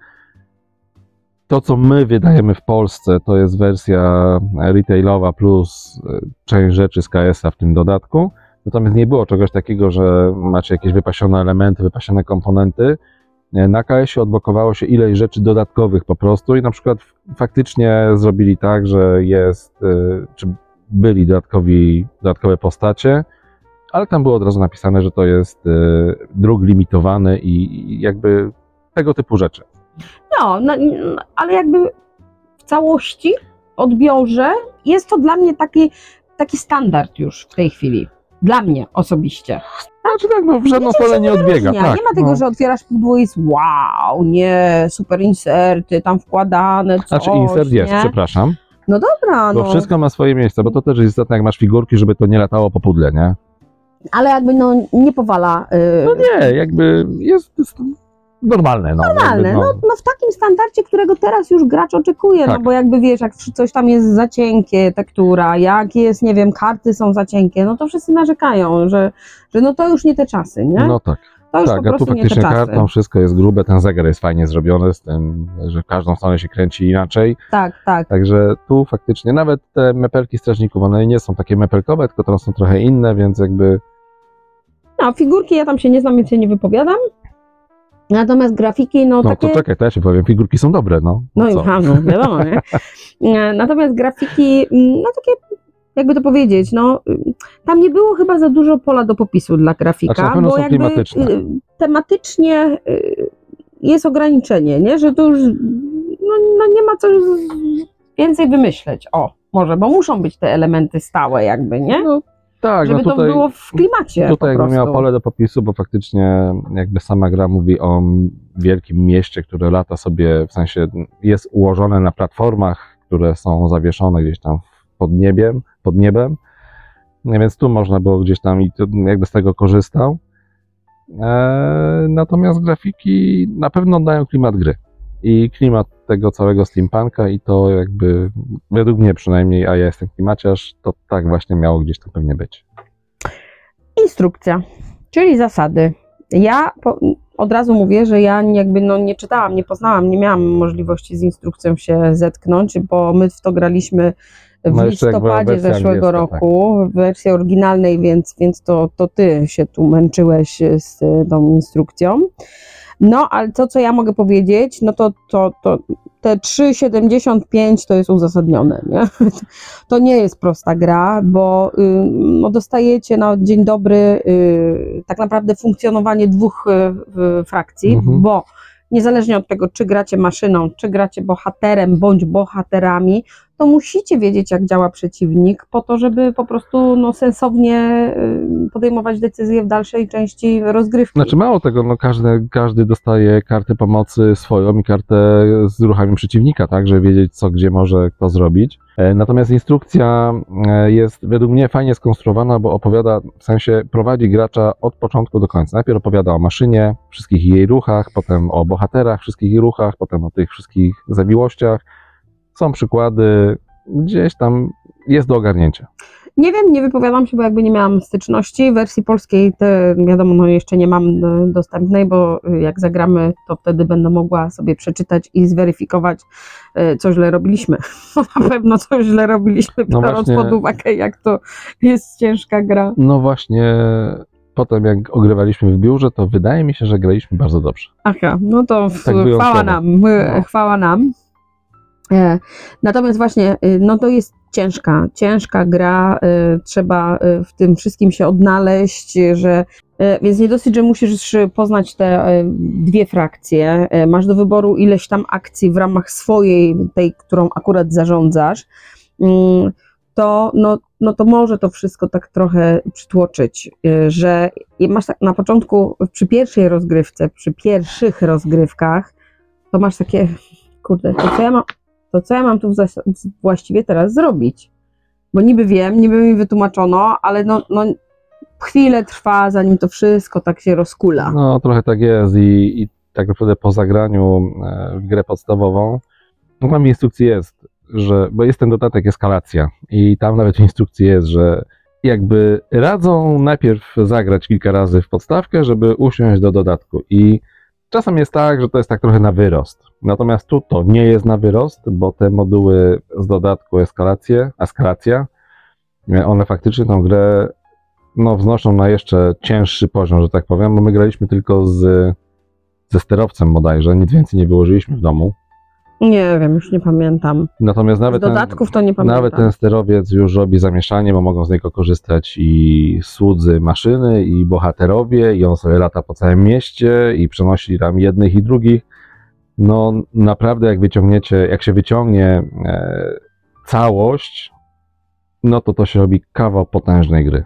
to, co my wydajemy w Polsce, to jest wersja retailowa plus część rzeczy z K S-a w tym dodatku. Natomiast nie było czegoś takiego, że macie jakieś wypasione elementy, wypasione komponenty. Na K S-ie odblokowało się ileś rzeczy dodatkowych po prostu i na przykład faktycznie zrobili tak, że jest, czy byli dodatkowi, dodatkowe postacie, ale tam było od razu napisane, że to jest druk limitowany i jakby tego typu rzeczy. No, no, ale jakby w całości, odbiorze, jest to dla mnie taki, taki standard już w tej chwili. Dla mnie osobiście. Znaczy tak, no w żadną stronę nie odbiega. Tak, nie ma tego, no. że otwierasz pudło i jest wow, nie, super inserty, tam wkładane, coś, Znaczy insert jest, nie? przepraszam. No dobra, Bo no. wszystko ma swoje miejsce, bo to też jest istotne, jak masz figurki, żeby to nie latało po pudle, nie? Ale jakby no nie powala. Yy... No nie, jakby jest, jest normalne. No, Normalne, jakby, no. No, no w takim standardzie, którego teraz już gracz oczekuje, Tak. No bo jakby wiesz, jak coś tam jest za cienkie, tektura, jak jest, nie wiem, karty są za cienkie, no to wszyscy narzekają, że, że no to już nie te czasy, nie? No tak. To już Tak, po a tu prostu nie te faktycznie czasy. kartą wszystko jest grube, ten zegar jest fajnie zrobiony z tym, że w każdą stronę się kręci inaczej. Tak, tak. Także tu faktycznie nawet te mepelki strażników, one nie są takie mepelkowe, tylko to są trochę inne, więc jakby... No, figurki ja tam się nie znam, więc się nie wypowiadam. Natomiast grafiki, no, No takie... to czekaj, to ja się powiem, figurki są dobre, no. No i co? ha, no wiadomo, nie? Natomiast grafiki, no takie, jakby to powiedzieć, no, tam nie było chyba za dużo pola do popisu dla grafika, Znaczy, na pewno bo są jakby klimatyczne. y, tematycznie y, jest ograniczenie, nie? Że to już no, no nie ma co więcej wymyśleć, o, może, bo muszą być te elementy stałe jakby, nie? No, tak, żeby no tutaj, to było w klimacie tutaj po jakbym prostu. miał pole do popisu, bo faktycznie jakby sama gra mówi o wielkim mieście, które lata sobie, w sensie jest ułożone na platformach, które są zawieszone gdzieś tam pod niebem, pod niebem. Więc tu można było gdzieś tam i to jakby z tego korzystał. Eee, natomiast grafiki na pewno dają klimat gry. I klimat tego całego steampunka i to jakby, według mnie przynajmniej, a ja jestem klimaciarz, to tak właśnie miało gdzieś tam pewnie być. Instrukcja, czyli zasady. Ja po, od razu mówię, że ja jakby no nie czytałam, nie poznałam, nie miałam możliwości z instrukcją się zetknąć, bo my w to graliśmy w No jeszcze jak była listopadzie wersja zeszłego angielska, roku, w wersji oryginalnej, więc, więc to, to ty się tu męczyłeś z tą instrukcją. No, ale to, co ja mogę powiedzieć, no to, to, to te trzy siedemdziesiąt pięć to jest uzasadnione, nie? To nie jest prosta gra, bo y, no, dostajecie na dzień dobry y, tak naprawdę funkcjonowanie dwóch y, frakcji, Mhm. bo niezależnie od tego, czy gracie maszyną, czy gracie bohaterem, bądź bohaterami, to musicie wiedzieć, jak działa przeciwnik, po to, żeby po prostu no, sensownie y, podejmować decyzje w dalszej części rozgrywki. Znaczy mało tego, no każdy, każdy dostaje kartę pomocy swoją i kartę z ruchami przeciwnika, tak, żeby wiedzieć co, gdzie może kto zrobić. E, Natomiast instrukcja e, jest według mnie fajnie skonstruowana, bo opowiada, w sensie prowadzi gracza od początku do końca. Najpierw opowiada o maszynie, wszystkich jej ruchach, potem o bohaterach, wszystkich ich ruchach, potem o tych wszystkich zawiłościach. Są przykłady, gdzieś tam jest do ogarnięcia. Nie wiem, nie wypowiadam się, bo jakby nie miałam styczności. Wersji polskiej te, wiadomo, no jeszcze nie mam e, dostępnej, bo e, jak zagramy, to wtedy będę mogła sobie przeczytać i zweryfikować, e, co źle robiliśmy. Na pewno co źle robiliśmy, No biorąc właśnie. pod uwagę, jak to jest ciężka gra. No właśnie, potem jak ogrywaliśmy w biurze, to wydaje mi się, że graliśmy bardzo dobrze. Aha, no to Tak wyjątkowo. chwała nam, my, No. chwała nam. E, Natomiast właśnie, y, no to jest ciężka, ciężka gra, y, trzeba y, w tym wszystkim się odnaleźć, y, że, y, więc nie dosyć, że musisz poznać te y, dwie frakcje, y, masz do wyboru ileś tam akcji w ramach swojej, tej, którą akurat zarządzasz, y, to no, no to może to wszystko tak trochę przytłoczyć, y, że masz tak na początku, przy pierwszej rozgrywce, przy pierwszych rozgrywkach, to masz takie, kurde, to co ja mam, to co ja mam tu zas- właściwie teraz zrobić? Bo niby wiem, niby mi wytłumaczono, ale no, no chwilę trwa, zanim to wszystko tak się rozkula. No trochę tak jest i, i tak naprawdę po zagraniu e, w grę podstawową, no tam w instrukcji jest, że, bo jest ten dodatek eskalacja i tam nawet w instrukcji jest, że jakby radzą najpierw zagrać kilka razy w podstawkę, żeby usiąść do dodatku i czasem jest tak, że to jest tak trochę na wyrost. Natomiast tu to nie jest na wyrost, bo te moduły z dodatku eskalacje, eskalacja, one faktycznie tą grę no, wznoszą na jeszcze cięższy poziom, że tak powiem, bo my graliśmy tylko z, ze sterowcem bodajże, nic więcej nie wyłożyliśmy w domu. Nie wiem, już nie pamiętam. Natomiast nawet Z dodatków ten, to nie pamiętam. Nawet ten sterowiec już robi zamieszanie, bo mogą z niego korzystać i słudzy maszyny, i bohaterowie, i on sobie lata po całym mieście i przenosi tam jednych i drugich. No naprawdę jak wyciągniecie, jak się wyciągnie e, całość, no to to się robi kawał potężnej gry.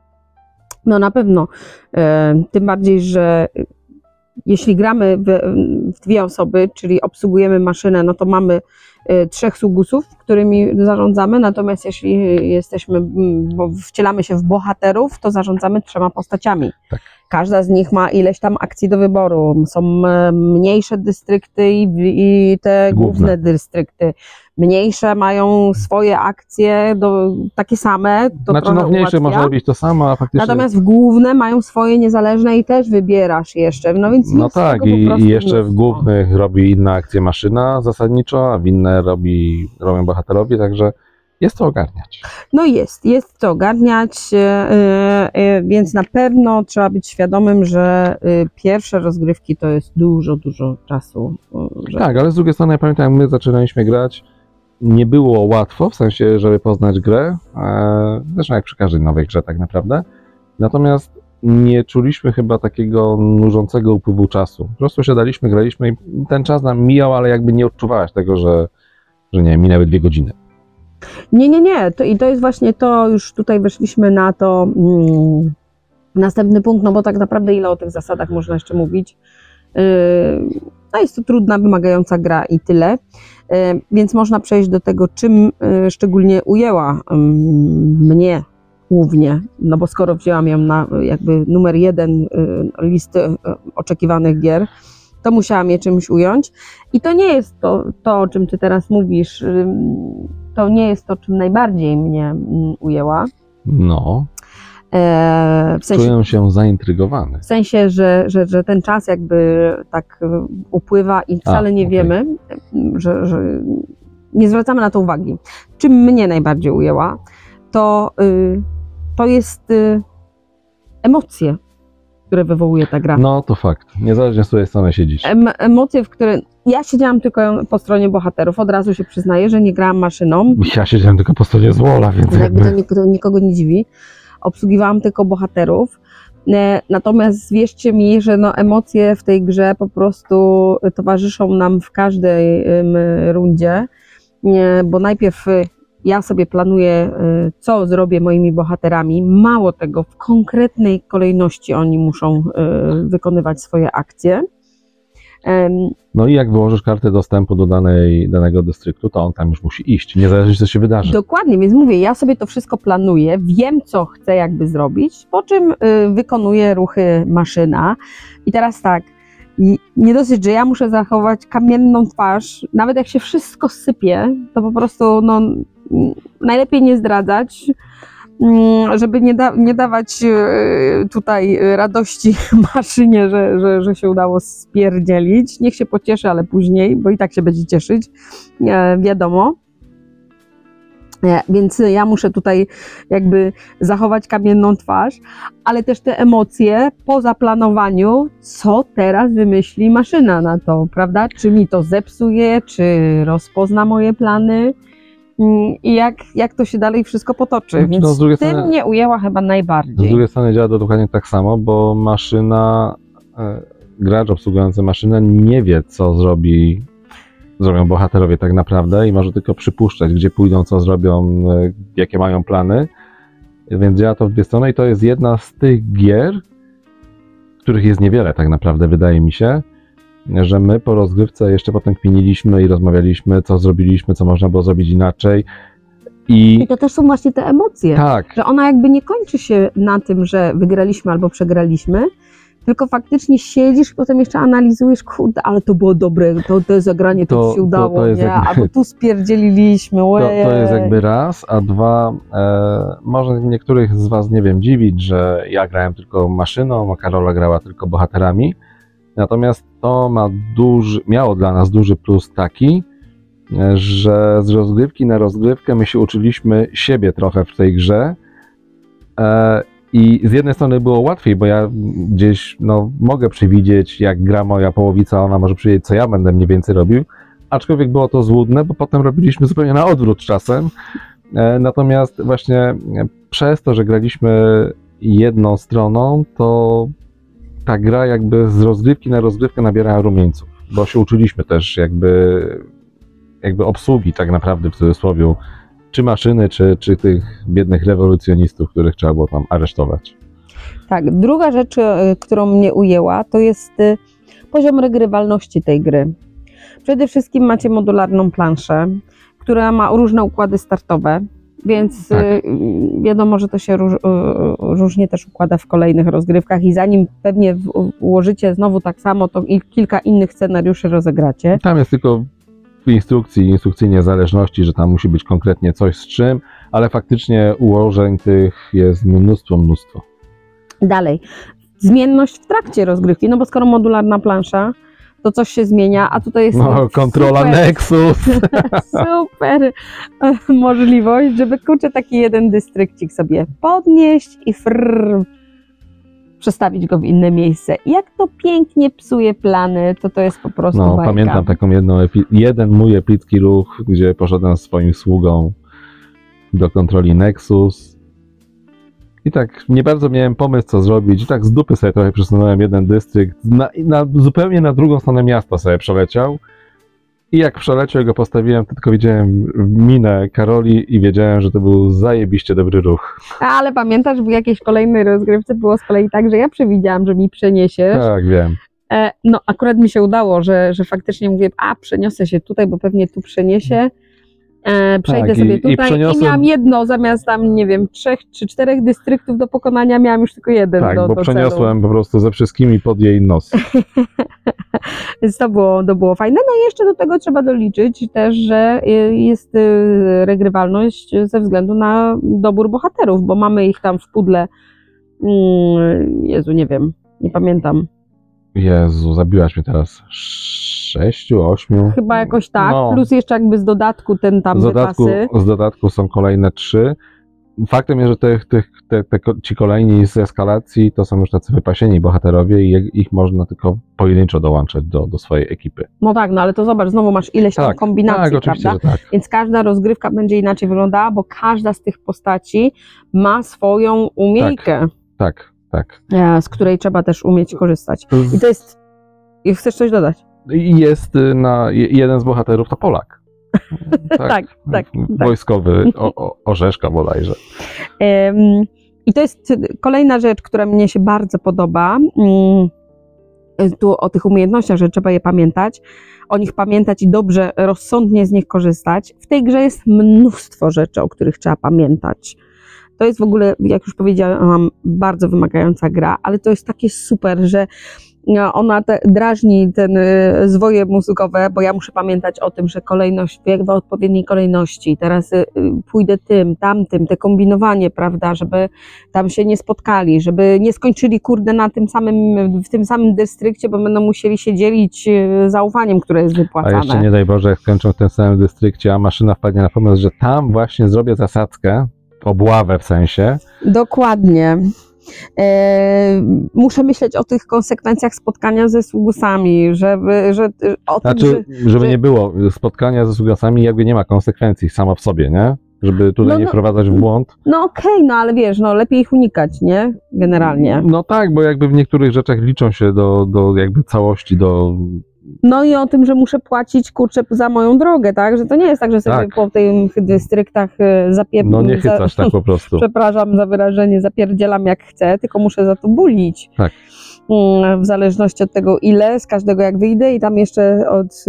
No na pewno. E, tym bardziej, że jeśli gramy w, w dwie osoby, czyli obsługujemy maszynę, no to mamy y, trzech sługusów, którymi zarządzamy, natomiast jeśli jesteśmy, bo wcielamy się w bohaterów, to zarządzamy trzema postaciami. Tak. Każda z nich ma ileś tam akcji do wyboru. Są mniejsze dystrykty i, i te główne. główne dystrykty. Mniejsze mają swoje akcje do, takie same. To znaczy no mniejsze ułatwia. Można robić to samo, a faktycznie... Natomiast w główne mają swoje niezależne i też wybierasz jeszcze. No więc No tak, i, i jeszcze w głównych robi inne akcje maszyna zasadniczo, a w inne robi, robią bohaterowie, także jest to ogarniać. No jest, jest to ogarniać, yy, yy, więc na pewno trzeba być świadomym, że yy, pierwsze rozgrywki to jest dużo, dużo czasu. Yy, że... Tak, ale z drugiej strony ja pamiętam, jak my zaczynaliśmy grać, nie było łatwo, w sensie, żeby poznać grę, e, zresztą jak przy każdej nowej grze tak naprawdę, natomiast nie czuliśmy chyba takiego nużącego upływu czasu. Po prostu siadaliśmy, graliśmy i ten czas nam mijał, ale jakby nie odczuwałaś tego, że, że nie, minęły dwie godziny. Nie, nie, nie. To, I to jest właśnie to, już tutaj weszliśmy na to mm, następny punkt, no bo tak naprawdę ile o tych zasadach można jeszcze mówić. Yy, no jest to trudna, wymagająca gra i tyle. Yy, więc można przejść do tego, czym yy, szczególnie ujęła yy, mnie głównie, no bo skoro wzięłam ją na jakby numer jeden yy, listy yy, oczekiwanych gier, to musiałam je czymś ująć. I to nie jest to, to o czym ty teraz mówisz, yy, to nie jest to, czym najbardziej mnie ujęła. No, e, w sensie, czuję się zaintrygowany. W sensie, że, że, że ten czas jakby tak upływa i wcale A, nie okay. wiemy, że, że nie zwracamy na to uwagi. Czym mnie najbardziej ujęła, to, y, to jest y, emocje, które wywołuje ta gra. No to fakt, niezależnie z której strony siedzisz. Em, emocje, w które... Ja siedziałam tylko po stronie bohaterów, od razu się przyznaję, że nie grałam maszyną. Ja siedziałem tylko po stronie zwola, więc jakby jakby... to nikogo, nikogo nie dziwi. Obsługiwałam tylko bohaterów. Natomiast wierzcie mi, że no emocje w tej grze po prostu towarzyszą nam w każdej rundzie, bo najpierw ja sobie planuję, co zrobię moimi bohaterami. Mało tego, w konkretnej kolejności oni muszą wykonywać swoje akcje. No i jak wyłożysz kartę dostępu do danej, danego dystryktu, to on tam już musi iść, niezależnie co się wydarzy. Dokładnie, więc mówię, ja sobie to wszystko planuję, wiem co chcę jakby zrobić, po czym y, wykonuję ruchy maszyna. I teraz tak, nie dosyć, że ja muszę zachować kamienną twarz, nawet jak się wszystko sypie, to po prostu no, najlepiej nie zdradzać, żeby nie, da, nie dawać tutaj radości maszynie, że, że, że się udało spierdzielić. Niech się pocieszy, ale później, bo i tak się będzie cieszyć, wiadomo. Więc ja muszę tutaj jakby zachować kamienną twarz, ale też te emocje po zaplanowaniu, co teraz wymyśli maszyna na to, prawda? Czy mi to zepsuje, czy rozpozna moje plany i jak, jak to się dalej wszystko potoczy. Więc no, z drugiej tym strony, mnie ujęła chyba najbardziej. Z drugiej strony działa to dokładnie tak samo, bo maszyna, e, gracz obsługujący maszynę nie wie, co zrobi zrobią bohaterowie tak naprawdę i może tylko przypuszczać, gdzie pójdą, co zrobią, jakie mają plany, więc działa to w dwie strony i to jest jedna z tych gier, których jest niewiele tak naprawdę, wydaje mi się, że my po rozgrywce jeszcze potem kminiliśmy i rozmawialiśmy, co zrobiliśmy, co można było zrobić inaczej. I, I to też są właśnie te emocje, tak, że ona jakby nie kończy się na tym, że wygraliśmy albo przegraliśmy, tylko faktycznie siedzisz i potem jeszcze analizujesz, kurde, ale to było dobre, to, to zagranie to, To- się to- udało, to jest nie? jakby- Albo tu spierdzieliliśmy, to, ojej. to jest jakby raz, a dwa, e, może niektórych z was, nie wiem, dziwić, że ja grałem tylko maszyną, a Karola grała tylko bohaterami, natomiast to ma duży, miało dla nas duży plus taki, e, że z rozgrywki na rozgrywkę my się uczyliśmy siebie trochę w tej grze, e, i z jednej strony było łatwiej, bo ja gdzieś no, mogę przewidzieć, jak gra moja połowica, ona może przewidzieć, co ja będę mniej więcej robił, aczkolwiek było to złudne, bo potem robiliśmy zupełnie na odwrót czasem. E, natomiast właśnie e, przez to, że graliśmy jedną stroną, to ta gra jakby z rozgrywki na rozgrywkę nabierała rumieńców, bo się uczyliśmy też jakby, jakby obsługi tak naprawdę w cudzysłowie, czy maszyny, czy, czy tych biednych rewolucjonistów, których trzeba było tam aresztować. Tak, druga rzecz, e, którą mnie ujęła, to jest e, poziom regrywalności tej gry. Przede wszystkim macie modularną planszę, która ma różne układy startowe, więc Tak. e, wiadomo, że to się róż, e, różnie też układa w kolejnych rozgrywkach i zanim pewnie w- ułożycie znowu tak samo, to i kilka innych scenariuszy rozegracie. Tam jest tylko w instrukcji, instrukcyjnie zależności, że tam musi być konkretnie coś z czym, ale faktycznie ułożeń tych jest mnóstwo, mnóstwo. Dalej, zmienność w trakcie rozgrywki, no bo skoro modularna plansza, to coś się zmienia, a tutaj jest No, kontrola super, Nexus. super e, możliwość, żeby kurczę taki jeden dystrykcik sobie podnieść i frrr, przestawić go w inne miejsce. I jak to pięknie psuje plany, to to jest po prostu No, bajka. pamiętam taką jedną, epi- jeden mój epicki ruch, gdzie poszedłem z swoim sługą do kontroli Nexus i tak nie bardzo miałem pomysł, co zrobić. I tak z dupy sobie trochę przesunąłem jeden dystrykt, na, na, zupełnie na drugą stronę miasta sobie przeleciał. I jak przeleciał i go postawiłem, to tylko widziałem minę Karoli i wiedziałem, że to był zajebiście dobry ruch. Ale pamiętasz, w jakiejś kolejnej rozgrywce było z kolei tak, że ja przewidziałam, że mi przeniesiesz. Tak, wiem. E, no akurat mi się udało, że, że faktycznie mówię, a przeniosę się tutaj, bo pewnie tu przeniesie. E, przejdę Tak, i- sobie i tutaj i, przeniosłem- miałam jedno, zamiast tam, nie wiem, trzech czy czterech dystryktów do pokonania, miałam już tylko jeden Tak, do, bo do przeniosłem po prostu ze wszystkimi pod jej nos. celu. Więc to było, to było fajne. No i jeszcze do tego trzeba doliczyć też, że y, jest y, regrywalność ze względu na dobór bohaterów, bo mamy ich tam w pudle, mm, Jezu, nie wiem, nie pamiętam. Jezu, zabiłaś mnie teraz. Sześciu, ośmiu. Chyba jakoś tak, No. plus jeszcze jakby z dodatku ten tam Z dodatku, wypasy. z dodatku są kolejne trzy. Faktem jest, że tych, tych, te, te, ko- ci kolejni z eskalacji to są już tacy wypasieni bohaterowie i je- ich można tylko pojedynczo dołączać do, do swojej ekipy. No tak, no ale to zobacz, znowu masz ileś tam Tak, kombinacji, tak, oczywiście, prawda? że tak. Więc każda rozgrywka będzie inaczej wyglądała, bo każda z tych postaci ma swoją umiejkę, Tak, tak. e, z której trzeba też umieć korzystać. I to jest... I chcesz coś dodać? I jest y, na je- jeden z bohaterów to Polak. Tak, tak, tak. Wojskowy, o, o, Orzeszka bodajże. Em, I to jest kolejna rzecz, która mnie się bardzo podoba. Mm, Tu o tych umiejętnościach, że trzeba je pamiętać, o nich pamiętać i dobrze, rozsądnie z nich korzystać. W tej grze jest mnóstwo rzeczy, o których trzeba pamiętać. To jest w ogóle, jak już powiedziałam, bardzo wymagająca gra, ale to jest takie super, że no, ona te, drażni ten y, zwoje mózgowe, bo ja muszę pamiętać o tym, że kolejność bieg w odpowiedniej kolejności, teraz y, y, pójdę tym, tamtym, te kombinowanie, prawda, żeby tam się nie spotkali, żeby nie skończyli kurde na tym samym, w tym samym dystrykcie, bo będą musieli się dzielić y, zaufaniem, które jest A wypłacane. jeszcze nie daj Boże, jak skończą w tym samym dystrykcie, a maszyna wpadnie na pomysł, że tam właśnie zrobię zasadzkę, obławę w sensie. Dokładnie. E, muszę myśleć o tych konsekwencjach spotkania ze sługusami, żeby, że, o tym, Znaczy, że, żeby że- nie było spotkania ze sługasami, jakby nie ma konsekwencji sama w sobie, nie? Żeby tutaj No, nie no. wprowadzać w błąd. no okej, no ale wiesz, no lepiej ich unikać, nie? Generalnie. No tak, bo jakby w niektórych rzeczach liczą się do, do jakby całości, do No i o tym, że muszę płacić, kurczę, za moją drogę, tak? Że to nie jest tak, że sobie Tak. po tych dystryktach zapier... No nie chycasz tak po prostu. Przepraszam za wyrażenie, zapierdzielam jak chcę, tylko muszę za to bulić. Tak. W zależności od tego, ile, z każdego jak wyjdę i tam jeszcze od...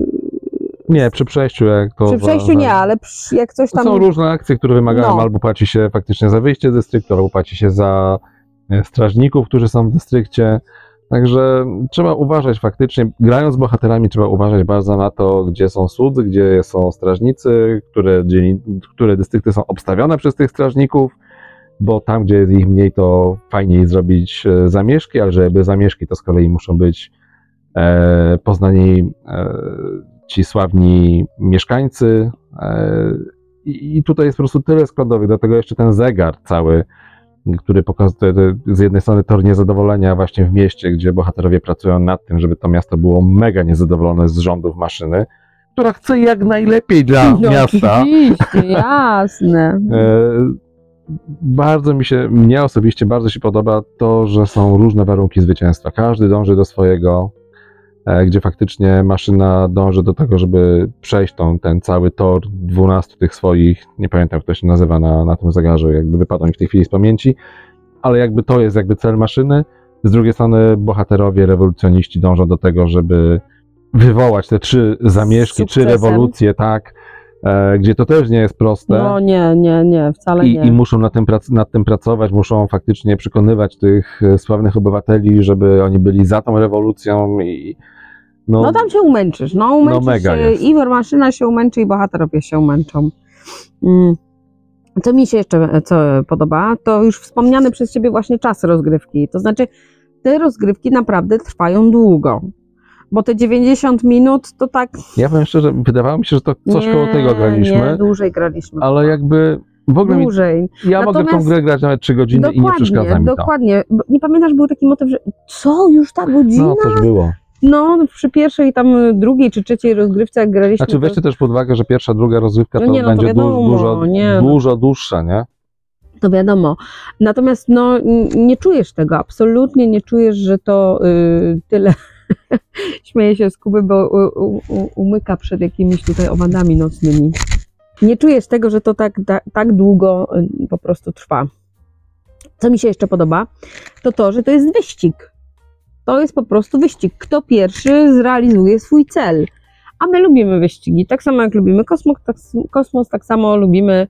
Nie, przy przejściu jak to... Przy przejściu nie, ale przy, jak coś tam... Są różne akcje, które wymagają, No. albo płaci się faktycznie za wyjście z dystryktu, albo płaci się za strażników, którzy są w dystrykcie. Także trzeba uważać faktycznie, grając z bohaterami trzeba uważać bardzo na to, gdzie są słudzy, gdzie są strażnicy, które, dzielni, które dystrykty są obstawione przez tych strażników, bo tam, gdzie jest ich mniej, to fajniej zrobić zamieszki, ale żeby zamieszki, to z kolei muszą być e, poznani e, ci sławni mieszkańcy e, i tutaj jest po prostu tyle składowych, do tego jeszcze ten zegar cały, który pokazuje z jednej strony tor niezadowolenia właśnie w mieście, gdzie bohaterowie pracują nad tym, żeby to miasto było mega niezadowolone z rządów maszyny, która chce jak najlepiej dla no, miasta. Oczywiście, jasne. E, bardzo mi się, mnie osobiście bardzo się podoba to, że są różne warunki zwycięstwa. Każdy dąży do swojego, e, gdzie faktycznie maszyna dąży do tego, żeby przejść tą, ten cały tor dwunastu tych swoich, nie pamiętam jak to się nazywa na, na tym zegarze, jakby wypadło mi w tej chwili z pamięci, ale jakby to jest jakby cel maszyny. Z drugiej strony bohaterowie, rewolucjoniści dążą do tego, żeby wywołać te trzy zamieszki, trzy rewolucje, tak, e, gdzie to też nie jest proste. No nie, nie, nie, wcale I, nie. I muszą nad tym, prac, nad tym pracować, muszą faktycznie przekonywać tych sławnych obywateli, żeby oni byli za tą rewolucją i no, No tam się umęczysz, no umęczysz no mega się, jest. i maszyna się umęczy, i bohaterowie się umęczą. Mm. Co mi się jeszcze co podoba, to już wspomniany przez Ciebie właśnie czas rozgrywki, to znaczy te rozgrywki naprawdę trwają długo, bo te dziewięćdziesiąt minut to tak... Ja powiem szczerze, wydawało mi się, że to coś nie, koło tego graliśmy, nie, dłużej graliśmy. ale jakby w ogóle mi, Dłużej. ja mogę Natomiast- tą grę grać nawet trzy godziny i nie przeszkadza mi to. Dokładnie, bo nie pamiętasz, był taki motyw, że co, już ta godzina? No, coś było. No, przy pierwszej tam drugiej czy trzeciej rozgrywce jak graliśmy... Znaczy to- weźcie też pod uwagę, że pierwsza, druga rozgrywka No to nie, no to będzie wiadomo, dużo, dużo, nie, no. dużo dłuższa, nie? To wiadomo. Natomiast no, n- nie czujesz tego, absolutnie nie czujesz, że to y, tyle. Śmieję się z Kuby, bo u, u, u, umyka przed jakimiś tutaj owadami nocnymi. Nie czujesz tego, że to tak, da, tak długo y, po prostu trwa. Co mi się jeszcze podoba, to to, że to jest wyścig. To jest po prostu wyścig. Kto pierwszy zrealizuje swój cel. A my lubimy wyścigi. Tak samo jak lubimy kosmos, tak, kosmos, tak samo lubimy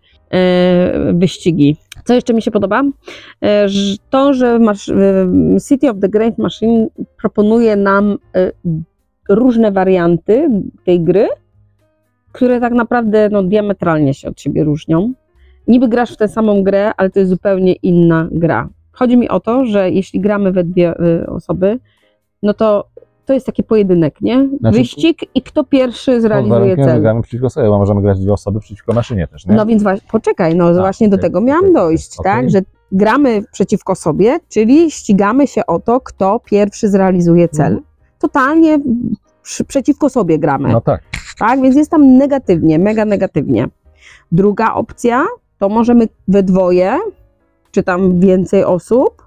e, wyścigi. Co jeszcze mi się podoba? E, że to, że masz, e, City of the Great Machine proponuje nam e, różne warianty tej gry, które tak naprawdę no, diametralnie się od siebie różnią. Niby grasz w tę samą grę, ale to jest zupełnie inna gra. Chodzi mi o to, że jeśli gramy we dwie e, osoby, no to to jest taki pojedynek, nie? Znaczy- Wyścig i kto pierwszy Pod zrealizuje warunkiem, że cel. gramy przeciwko sobie, bo możemy grać dwie osoby przeciwko maszynie też, nie? No więc właśnie, poczekaj, no A, właśnie do okej, tego miałam okej, dojść, okej. tak? Że gramy przeciwko sobie, czyli ścigamy się o to, kto pierwszy zrealizuje cel. Mhm. Totalnie przy, przeciwko sobie gramy, No tak. tak? Więc jest tam negatywnie, mega negatywnie. Druga opcja, to możemy we dwoje, czy tam więcej osób,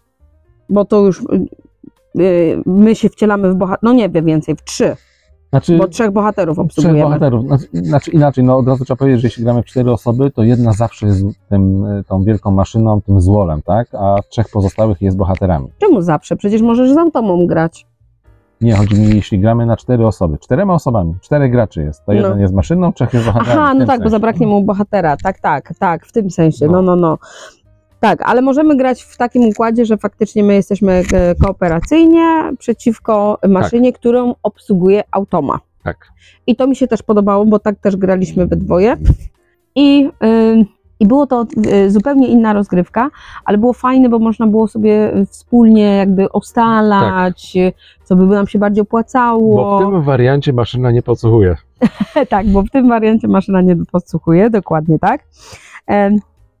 bo to już yy, my się wcielamy w bohaterów, no nie wiem, więcej, w trzy, Znaczy, bo trzech bohaterów trzech obsługujemy. bohaterów. Znaczy, znaczy inaczej, no od razu trzeba powiedzieć, że jeśli gramy w cztery osoby, to jedna zawsze jest tym, tą wielką maszyną, tym złolem, tak? A trzech pozostałych jest bohaterami. Czemu zawsze? Przecież możesz z Antomą grać. Nie, chodzi mi, jeśli gramy na cztery osoby. Czterema osobami. Czterech graczy jest. To No. jeden jest maszyną, trzech jest bohaterami. Aha, w no tym tak, bo sensie. zabraknie mu bohatera. Tak, tak, tak, w tym sensie. No, No. no, no. Tak, ale możemy grać w takim układzie, że faktycznie my jesteśmy e, kooperacyjnie przeciwko maszynie, którą obsługuje automa. Tak. I to mi się też podobało, bo tak też graliśmy we dwoje. I, y, i było to y, zupełnie inna rozgrywka, ale było fajne, bo można było sobie wspólnie jakby ustalać, co by nam się bardziej opłacało. Bo w tym wariancie maszyna nie podsłuchuje. Tak, bo w tym wariancie maszyna nie podsłuchuje, dokładnie tak. Em,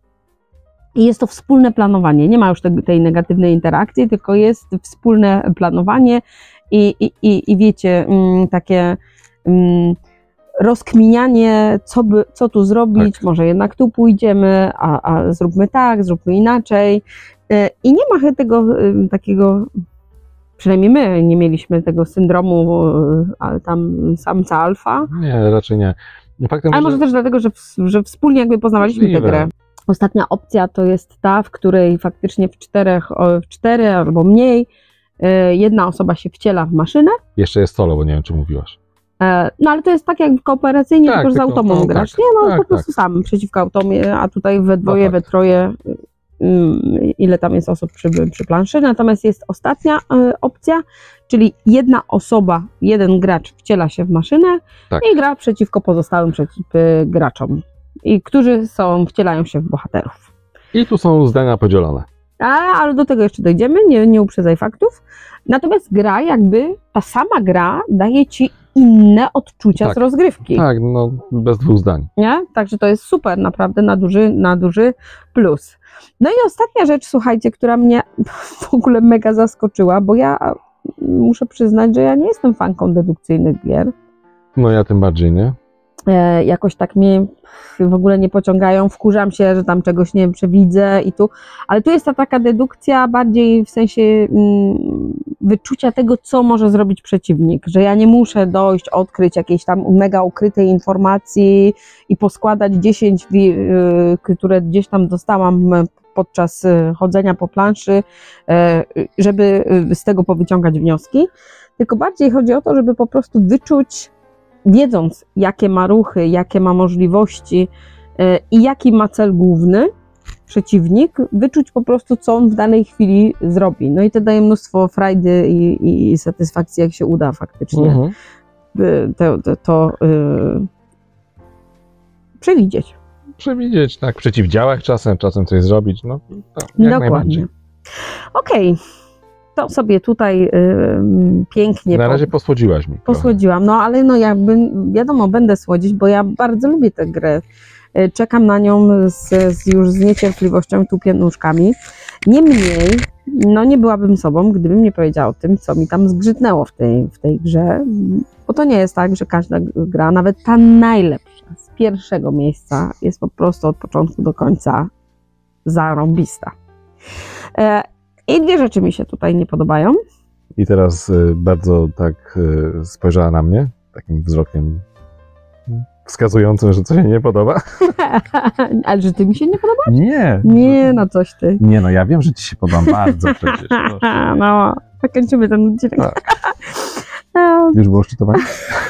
I jest to wspólne planowanie. Nie ma już te, tej negatywnej interakcji, tylko jest wspólne planowanie i, i, i, i wiecie, mm, takie mm, rozkminianie, co, by, co tu zrobić, Tak. może jednak tu pójdziemy, a, a zróbmy tak, zróbmy inaczej. E, I nie ma tego y, takiego Przynajmniej my nie mieliśmy tego syndromu, ale tam samca alfa. Nie, raczej nie. Faktem, Ale może że... też dlatego, że, w, że wspólnie jakby poznawaliśmy tę Możliwe. grę. Ostatnia opcja to jest ta, w której faktycznie w czterech, o, w cztery albo mniej y, jedna osoba się wciela w maszynę. Jeszcze jest solo, bo nie wiem, czy mówiłaś. E, no ale to jest tak jak kooperacyjnie, Tak, tylko że z tylko- automą no, grasz. tak, nie, no tak, po prostu tak. sam przeciwko automie, a tutaj we dwoje, tak. we troje, mm, ile tam jest osób przy, przy planszy. Natomiast jest ostatnia e, opcja, czyli jedna osoba, jeden gracz wciela się w maszynę Tak. i gra przeciwko pozostałym przeciw, e, graczom, i którzy są, wcielają się w bohaterów. I tu są zdania podzielone. A, ale do tego jeszcze dojdziemy, nie, nie uprzedzaj faktów. Natomiast gra jakby, ta sama gra daje ci inne odczucia Tak. z rozgrywki. Tak, no bez dwóch zdań. Nie? Także to jest super, naprawdę na duży, na duży plus. No i ostatnia rzecz, słuchajcie, która mnie w ogóle mega zaskoczyła, bo ja muszę przyznać, że ja nie jestem fanką dedukcyjnych gier. No ja tym bardziej, nie? E, jakoś tak mnie w ogóle nie pociągają, wkurzam się, że tam czegoś nie przewidzę i tu, ale tu jest ta taka dedukcja bardziej w sensie mm, wyczucia tego, co może zrobić przeciwnik, że ja nie muszę dojść, odkryć jakiejś tam mega ukrytej informacji i poskładać dziesięć, wi- y, które gdzieś tam dostałam podczas y, chodzenia po planszy, y, żeby y, z tego powyciągać wnioski, tylko bardziej chodzi o to, żeby po prostu wyczuć, wiedząc, jakie ma ruchy, jakie ma możliwości yy, i jaki ma cel główny przeciwnik, wyczuć po prostu, co on w danej chwili zrobi. No i to daje mnóstwo frajdy i, i satysfakcji, jak się uda faktycznie Mhm. yy, to, to, to yy, przewidzieć. Przewidzieć, tak, przeciwdziałać czasem, czasem coś zrobić, no tak, jak najbardziej. Dokładnie. Okej, to sobie tutaj yy, pięknie Na po- razie posłodziłaś mi. trochę. posłodziłam, no ale no jakby wiadomo, będę słodzić, bo ja bardzo lubię tę grę. Y, Czekam na nią z, z, już z niecierpliwością, tupię nóżkami. Niemniej, no nie byłabym sobą, gdybym nie powiedziała o tym, co mi tam zgrzytnęło w tej, w tej grze, bo to nie jest tak, że każda gra, nawet ta najlepsza, z pierwszego miejsca, jest po prostu od początku do końca zarąbista. E, I dwie rzeczy mi się tutaj nie podobają. I teraz y, bardzo tak y, spojrzała na mnie, takim wzrokiem wskazującym, że coś jej nie podoba. Ale że ty mi się nie podoba? Nie. Nie, no coś ty. Nie, no ja wiem, że ci się podoba bardzo przecież. proszę. No, zakończymy ten odcinek. Tak. No, Już było szczytowanie?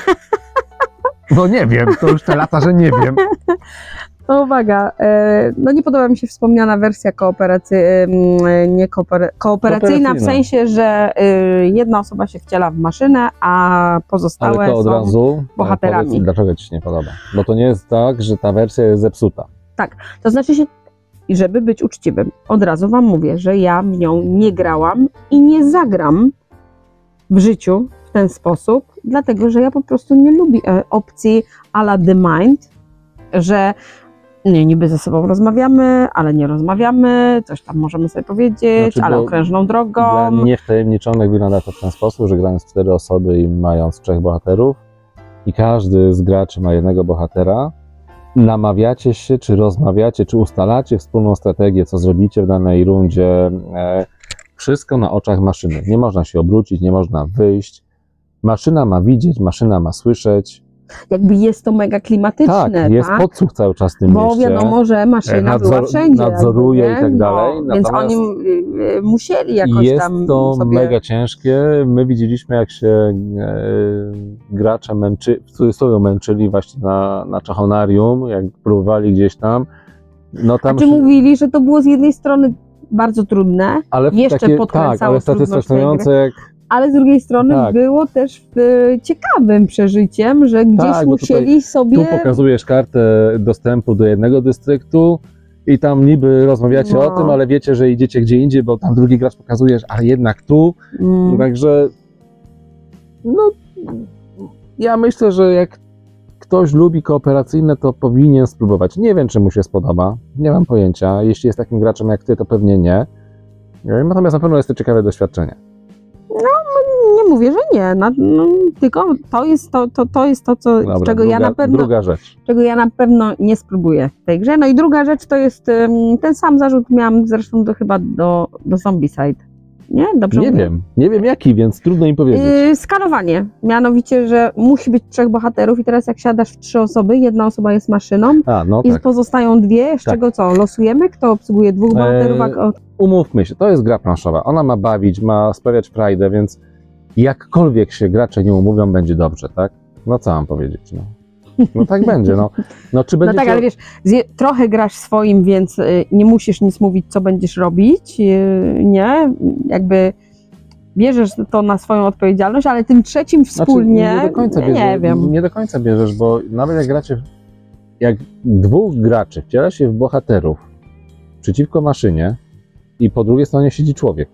No nie wiem, to już te lata, że nie wiem. no uwaga, e, no nie podoba mi się wspomniana wersja kooperacy, e, nie kooper, kooperacyjna, w Kooperacyjna. sensie, że e, jedna osoba się wciela w maszynę, a pozostałe Ale to od są... razu bohaterami. powiedz, dlaczego ci się nie podoba. Bo to nie jest tak, że ta wersja jest zepsuta. To znaczy się, i żeby być uczciwym, od razu wam mówię, że ja w nią nie grałam i nie zagram w życiu w ten sposób, dlatego, że ja po prostu nie lubię e, opcji a la The Mind, że nie, niby ze sobą rozmawiamy, ale nie rozmawiamy, coś tam możemy sobie powiedzieć, Znaczy, ale bo okrężną drogą. Dla niewtajemniczonych wygląda to w ten sposób, że grając cztery osoby i mając trzech bohaterów i każdy z graczy ma jednego bohatera, namawiacie się, czy rozmawiacie, czy ustalacie wspólną strategię, co zrobicie w danej rundzie. E, wszystko na oczach maszyny. Nie można się obrócić, nie można wyjść. Maszyna ma widzieć, maszyna ma słyszeć. Jakby jest to mega klimatyczne, Tak, jest tak? podsłuch cały czas w tym Bo mieście. wiadomo, że maszyna Nadzor- była wszędzie. nadzoruje jakby, i tak nie? dalej, No, więc natomiast oni y, y, musieli jakoś Jest tam to sobie... mega ciężkie. My widzieliśmy, jak się e, gracze męczy, w cudzysłowie męczyli właśnie na, na czachonarium, jak próbowali gdzieś tam. No A tam czy się- mówili, że to było z jednej strony bardzo trudne, ale jeszcze takie, podkręcało tak, ale trudność tej satysfakcjonujące jak ale z drugiej strony Tak. było też y, ciekawym przeżyciem, że gdzieś Tak, bo tutaj- musieli sobie... tu pokazujesz kartę dostępu do jednego dystryktu i tam niby rozmawiacie No. o tym, ale wiecie, że idziecie gdzie indziej, bo tam drugi gracz pokazujesz, ale jednak tu. Mm, Także no, ja myślę, że jak ktoś lubi kooperacyjne, to powinien spróbować. Nie wiem, czy mu się spodoba, nie mam pojęcia. Jeśli jest takim graczem jak ty, to pewnie nie. Natomiast na pewno jest to ciekawe doświadczenie. nie mówię, że nie, no, no, tylko to jest to, to, to, jest to co, Dobra, czego, druga, ja na pewno, druga rzecz. czego ja na pewno nie spróbuję w tej grze. No i druga rzecz to jest ym, ten sam zarzut miałam zresztą do, chyba do, do Zombicide. Nie? Dobrze Nie mówię? wiem, nie wiem jaki, więc trudno im powiedzieć. Yy, skanowanie. Mianowicie, że musi być trzech bohaterów i teraz jak siadasz w trzy osoby, jedna osoba jest maszyną A, no i tak. pozostają dwie, z Tak. czego co? Losujemy? Kto obsługuje dwóch bohaterów? Eee, a- Umówmy się, to jest gra planszowa. Ona ma bawić, ma sprawiać frajdę, więc jakkolwiek się gracze nie umówią, będzie dobrze, tak? No co mam powiedzieć, no. No tak będzie, no. No, czy No będzie tak, to... ale wiesz, zje, trochę grasz swoim, więc y, nie musisz nic mówić, co będziesz robić, y, nie? Jakby bierzesz to na swoją odpowiedzialność, ale tym trzecim wspólnie, Znaczy, nie do końca nie, bierzesz, nie wiem. Nie do końca bierzesz, bo nawet jak gracie, jak dwóch graczy wciela się w bohaterów przeciwko maszynie i po drugiej stronie siedzi człowiek,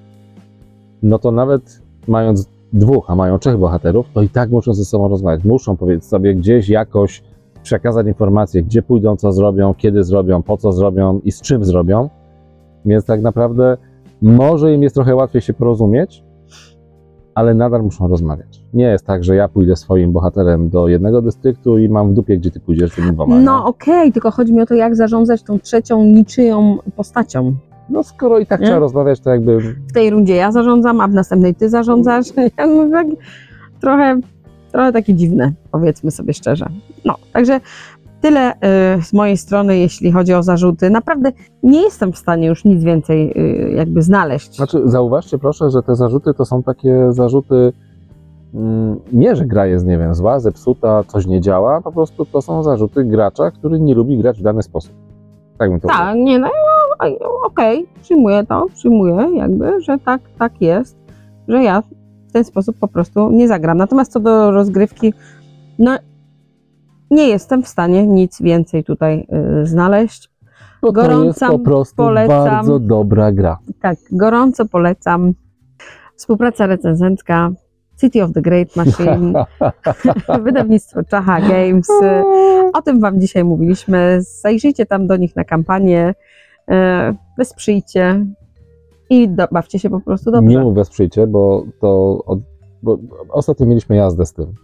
no to nawet mając dwóch, a mają trzech bohaterów, to i tak muszą ze sobą rozmawiać. Muszą powiedzieć sobie gdzieś jakoś przekazać informacje, gdzie pójdą, co zrobią, kiedy zrobią, po co zrobią i z czym zrobią. Więc tak naprawdę może im jest trochę łatwiej się porozumieć, ale nadal muszą rozmawiać. Nie jest tak, że ja pójdę swoim bohaterem do jednego dystryktu i mam w dupie, gdzie ty pójdziesz tymi dwoma. nie? No okej, tylko chodzi mi o to, jak zarządzać tą trzecią niczyją postacią. No skoro i tak Nie? trzeba rozmawiać, to jakby... W tej rundzie ja zarządzam, a w następnej ty zarządzasz. No, tak, trochę, trochę takie dziwne, powiedzmy sobie szczerze. No, także tyle y, z mojej strony, jeśli chodzi o zarzuty. Naprawdę nie jestem w stanie już nic więcej y, jakby znaleźć. Znaczy, zauważcie proszę, że te zarzuty to są takie zarzuty, mm, nie, że gra jest, nie wiem, zła, zepsuta, coś nie działa, po prostu to są zarzuty gracza, który nie lubi grać w dany sposób. Tak bym to ujął. Tak, nie, no okej, okay, przyjmuję to, przyjmuję jakby, że tak, tak jest, że ja w ten sposób po prostu nie zagram. Natomiast co do rozgrywki, no nie jestem w stanie nic więcej tutaj y, znaleźć. Bo to jest gorącam, po prostu polecam. bardzo dobra gra. Tak, gorąco polecam. Współpraca recenzencka City of the Great Machine, wydawnictwo Czacha Games. O tym wam dzisiaj mówiliśmy. Zajrzyjcie tam do nich na kampanię, e, wesprzyjcie i do, bawcie się po prostu dobrze. Nie mów wesprzyjcie, bo to od, bo ostatnio mieliśmy jazdę z tym.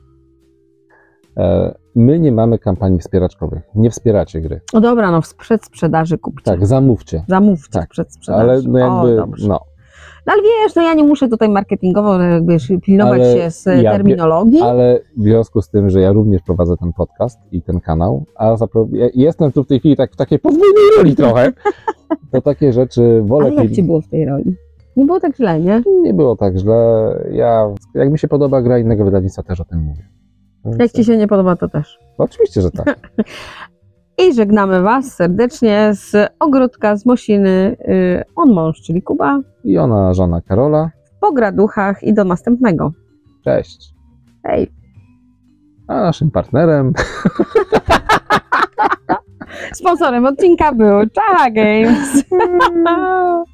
E, my nie mamy kampanii wspieraczkowych. Nie wspieracie gry. No dobra, no w przedsprzedaży kupcie. Tak, zamówcie. Zamówcie Tak, w przedsprzedaży. Ale no jakby, O, dobrze. no. No ale wiesz, no ja nie muszę tutaj marketingowo jakby pilnować Ale się z ja terminologii. Ale w związku z tym, że ja również prowadzę ten podcast i ten kanał, a zapro... ja jestem tu w tej chwili tak, w takiej podwójnej roli trochę, to takie rzeczy wolę... Ale jak pil- ci było w tej roli? Nie było tak źle, nie? Nie było tak źle. Ja, jak mi się podoba gra innego wydawnictwa, też o tym mówię. Więc- Jak ci się nie podoba, to też. No, oczywiście, że tak. I żegnamy was serdecznie z ogródka, z Mosiny. Yy, on mąż, czyli Kuba. I ona, żona Karola. W pograduchach i do następnego. Cześć. Hej. A naszym partnerem Sponsorem odcinka był Czacha Games.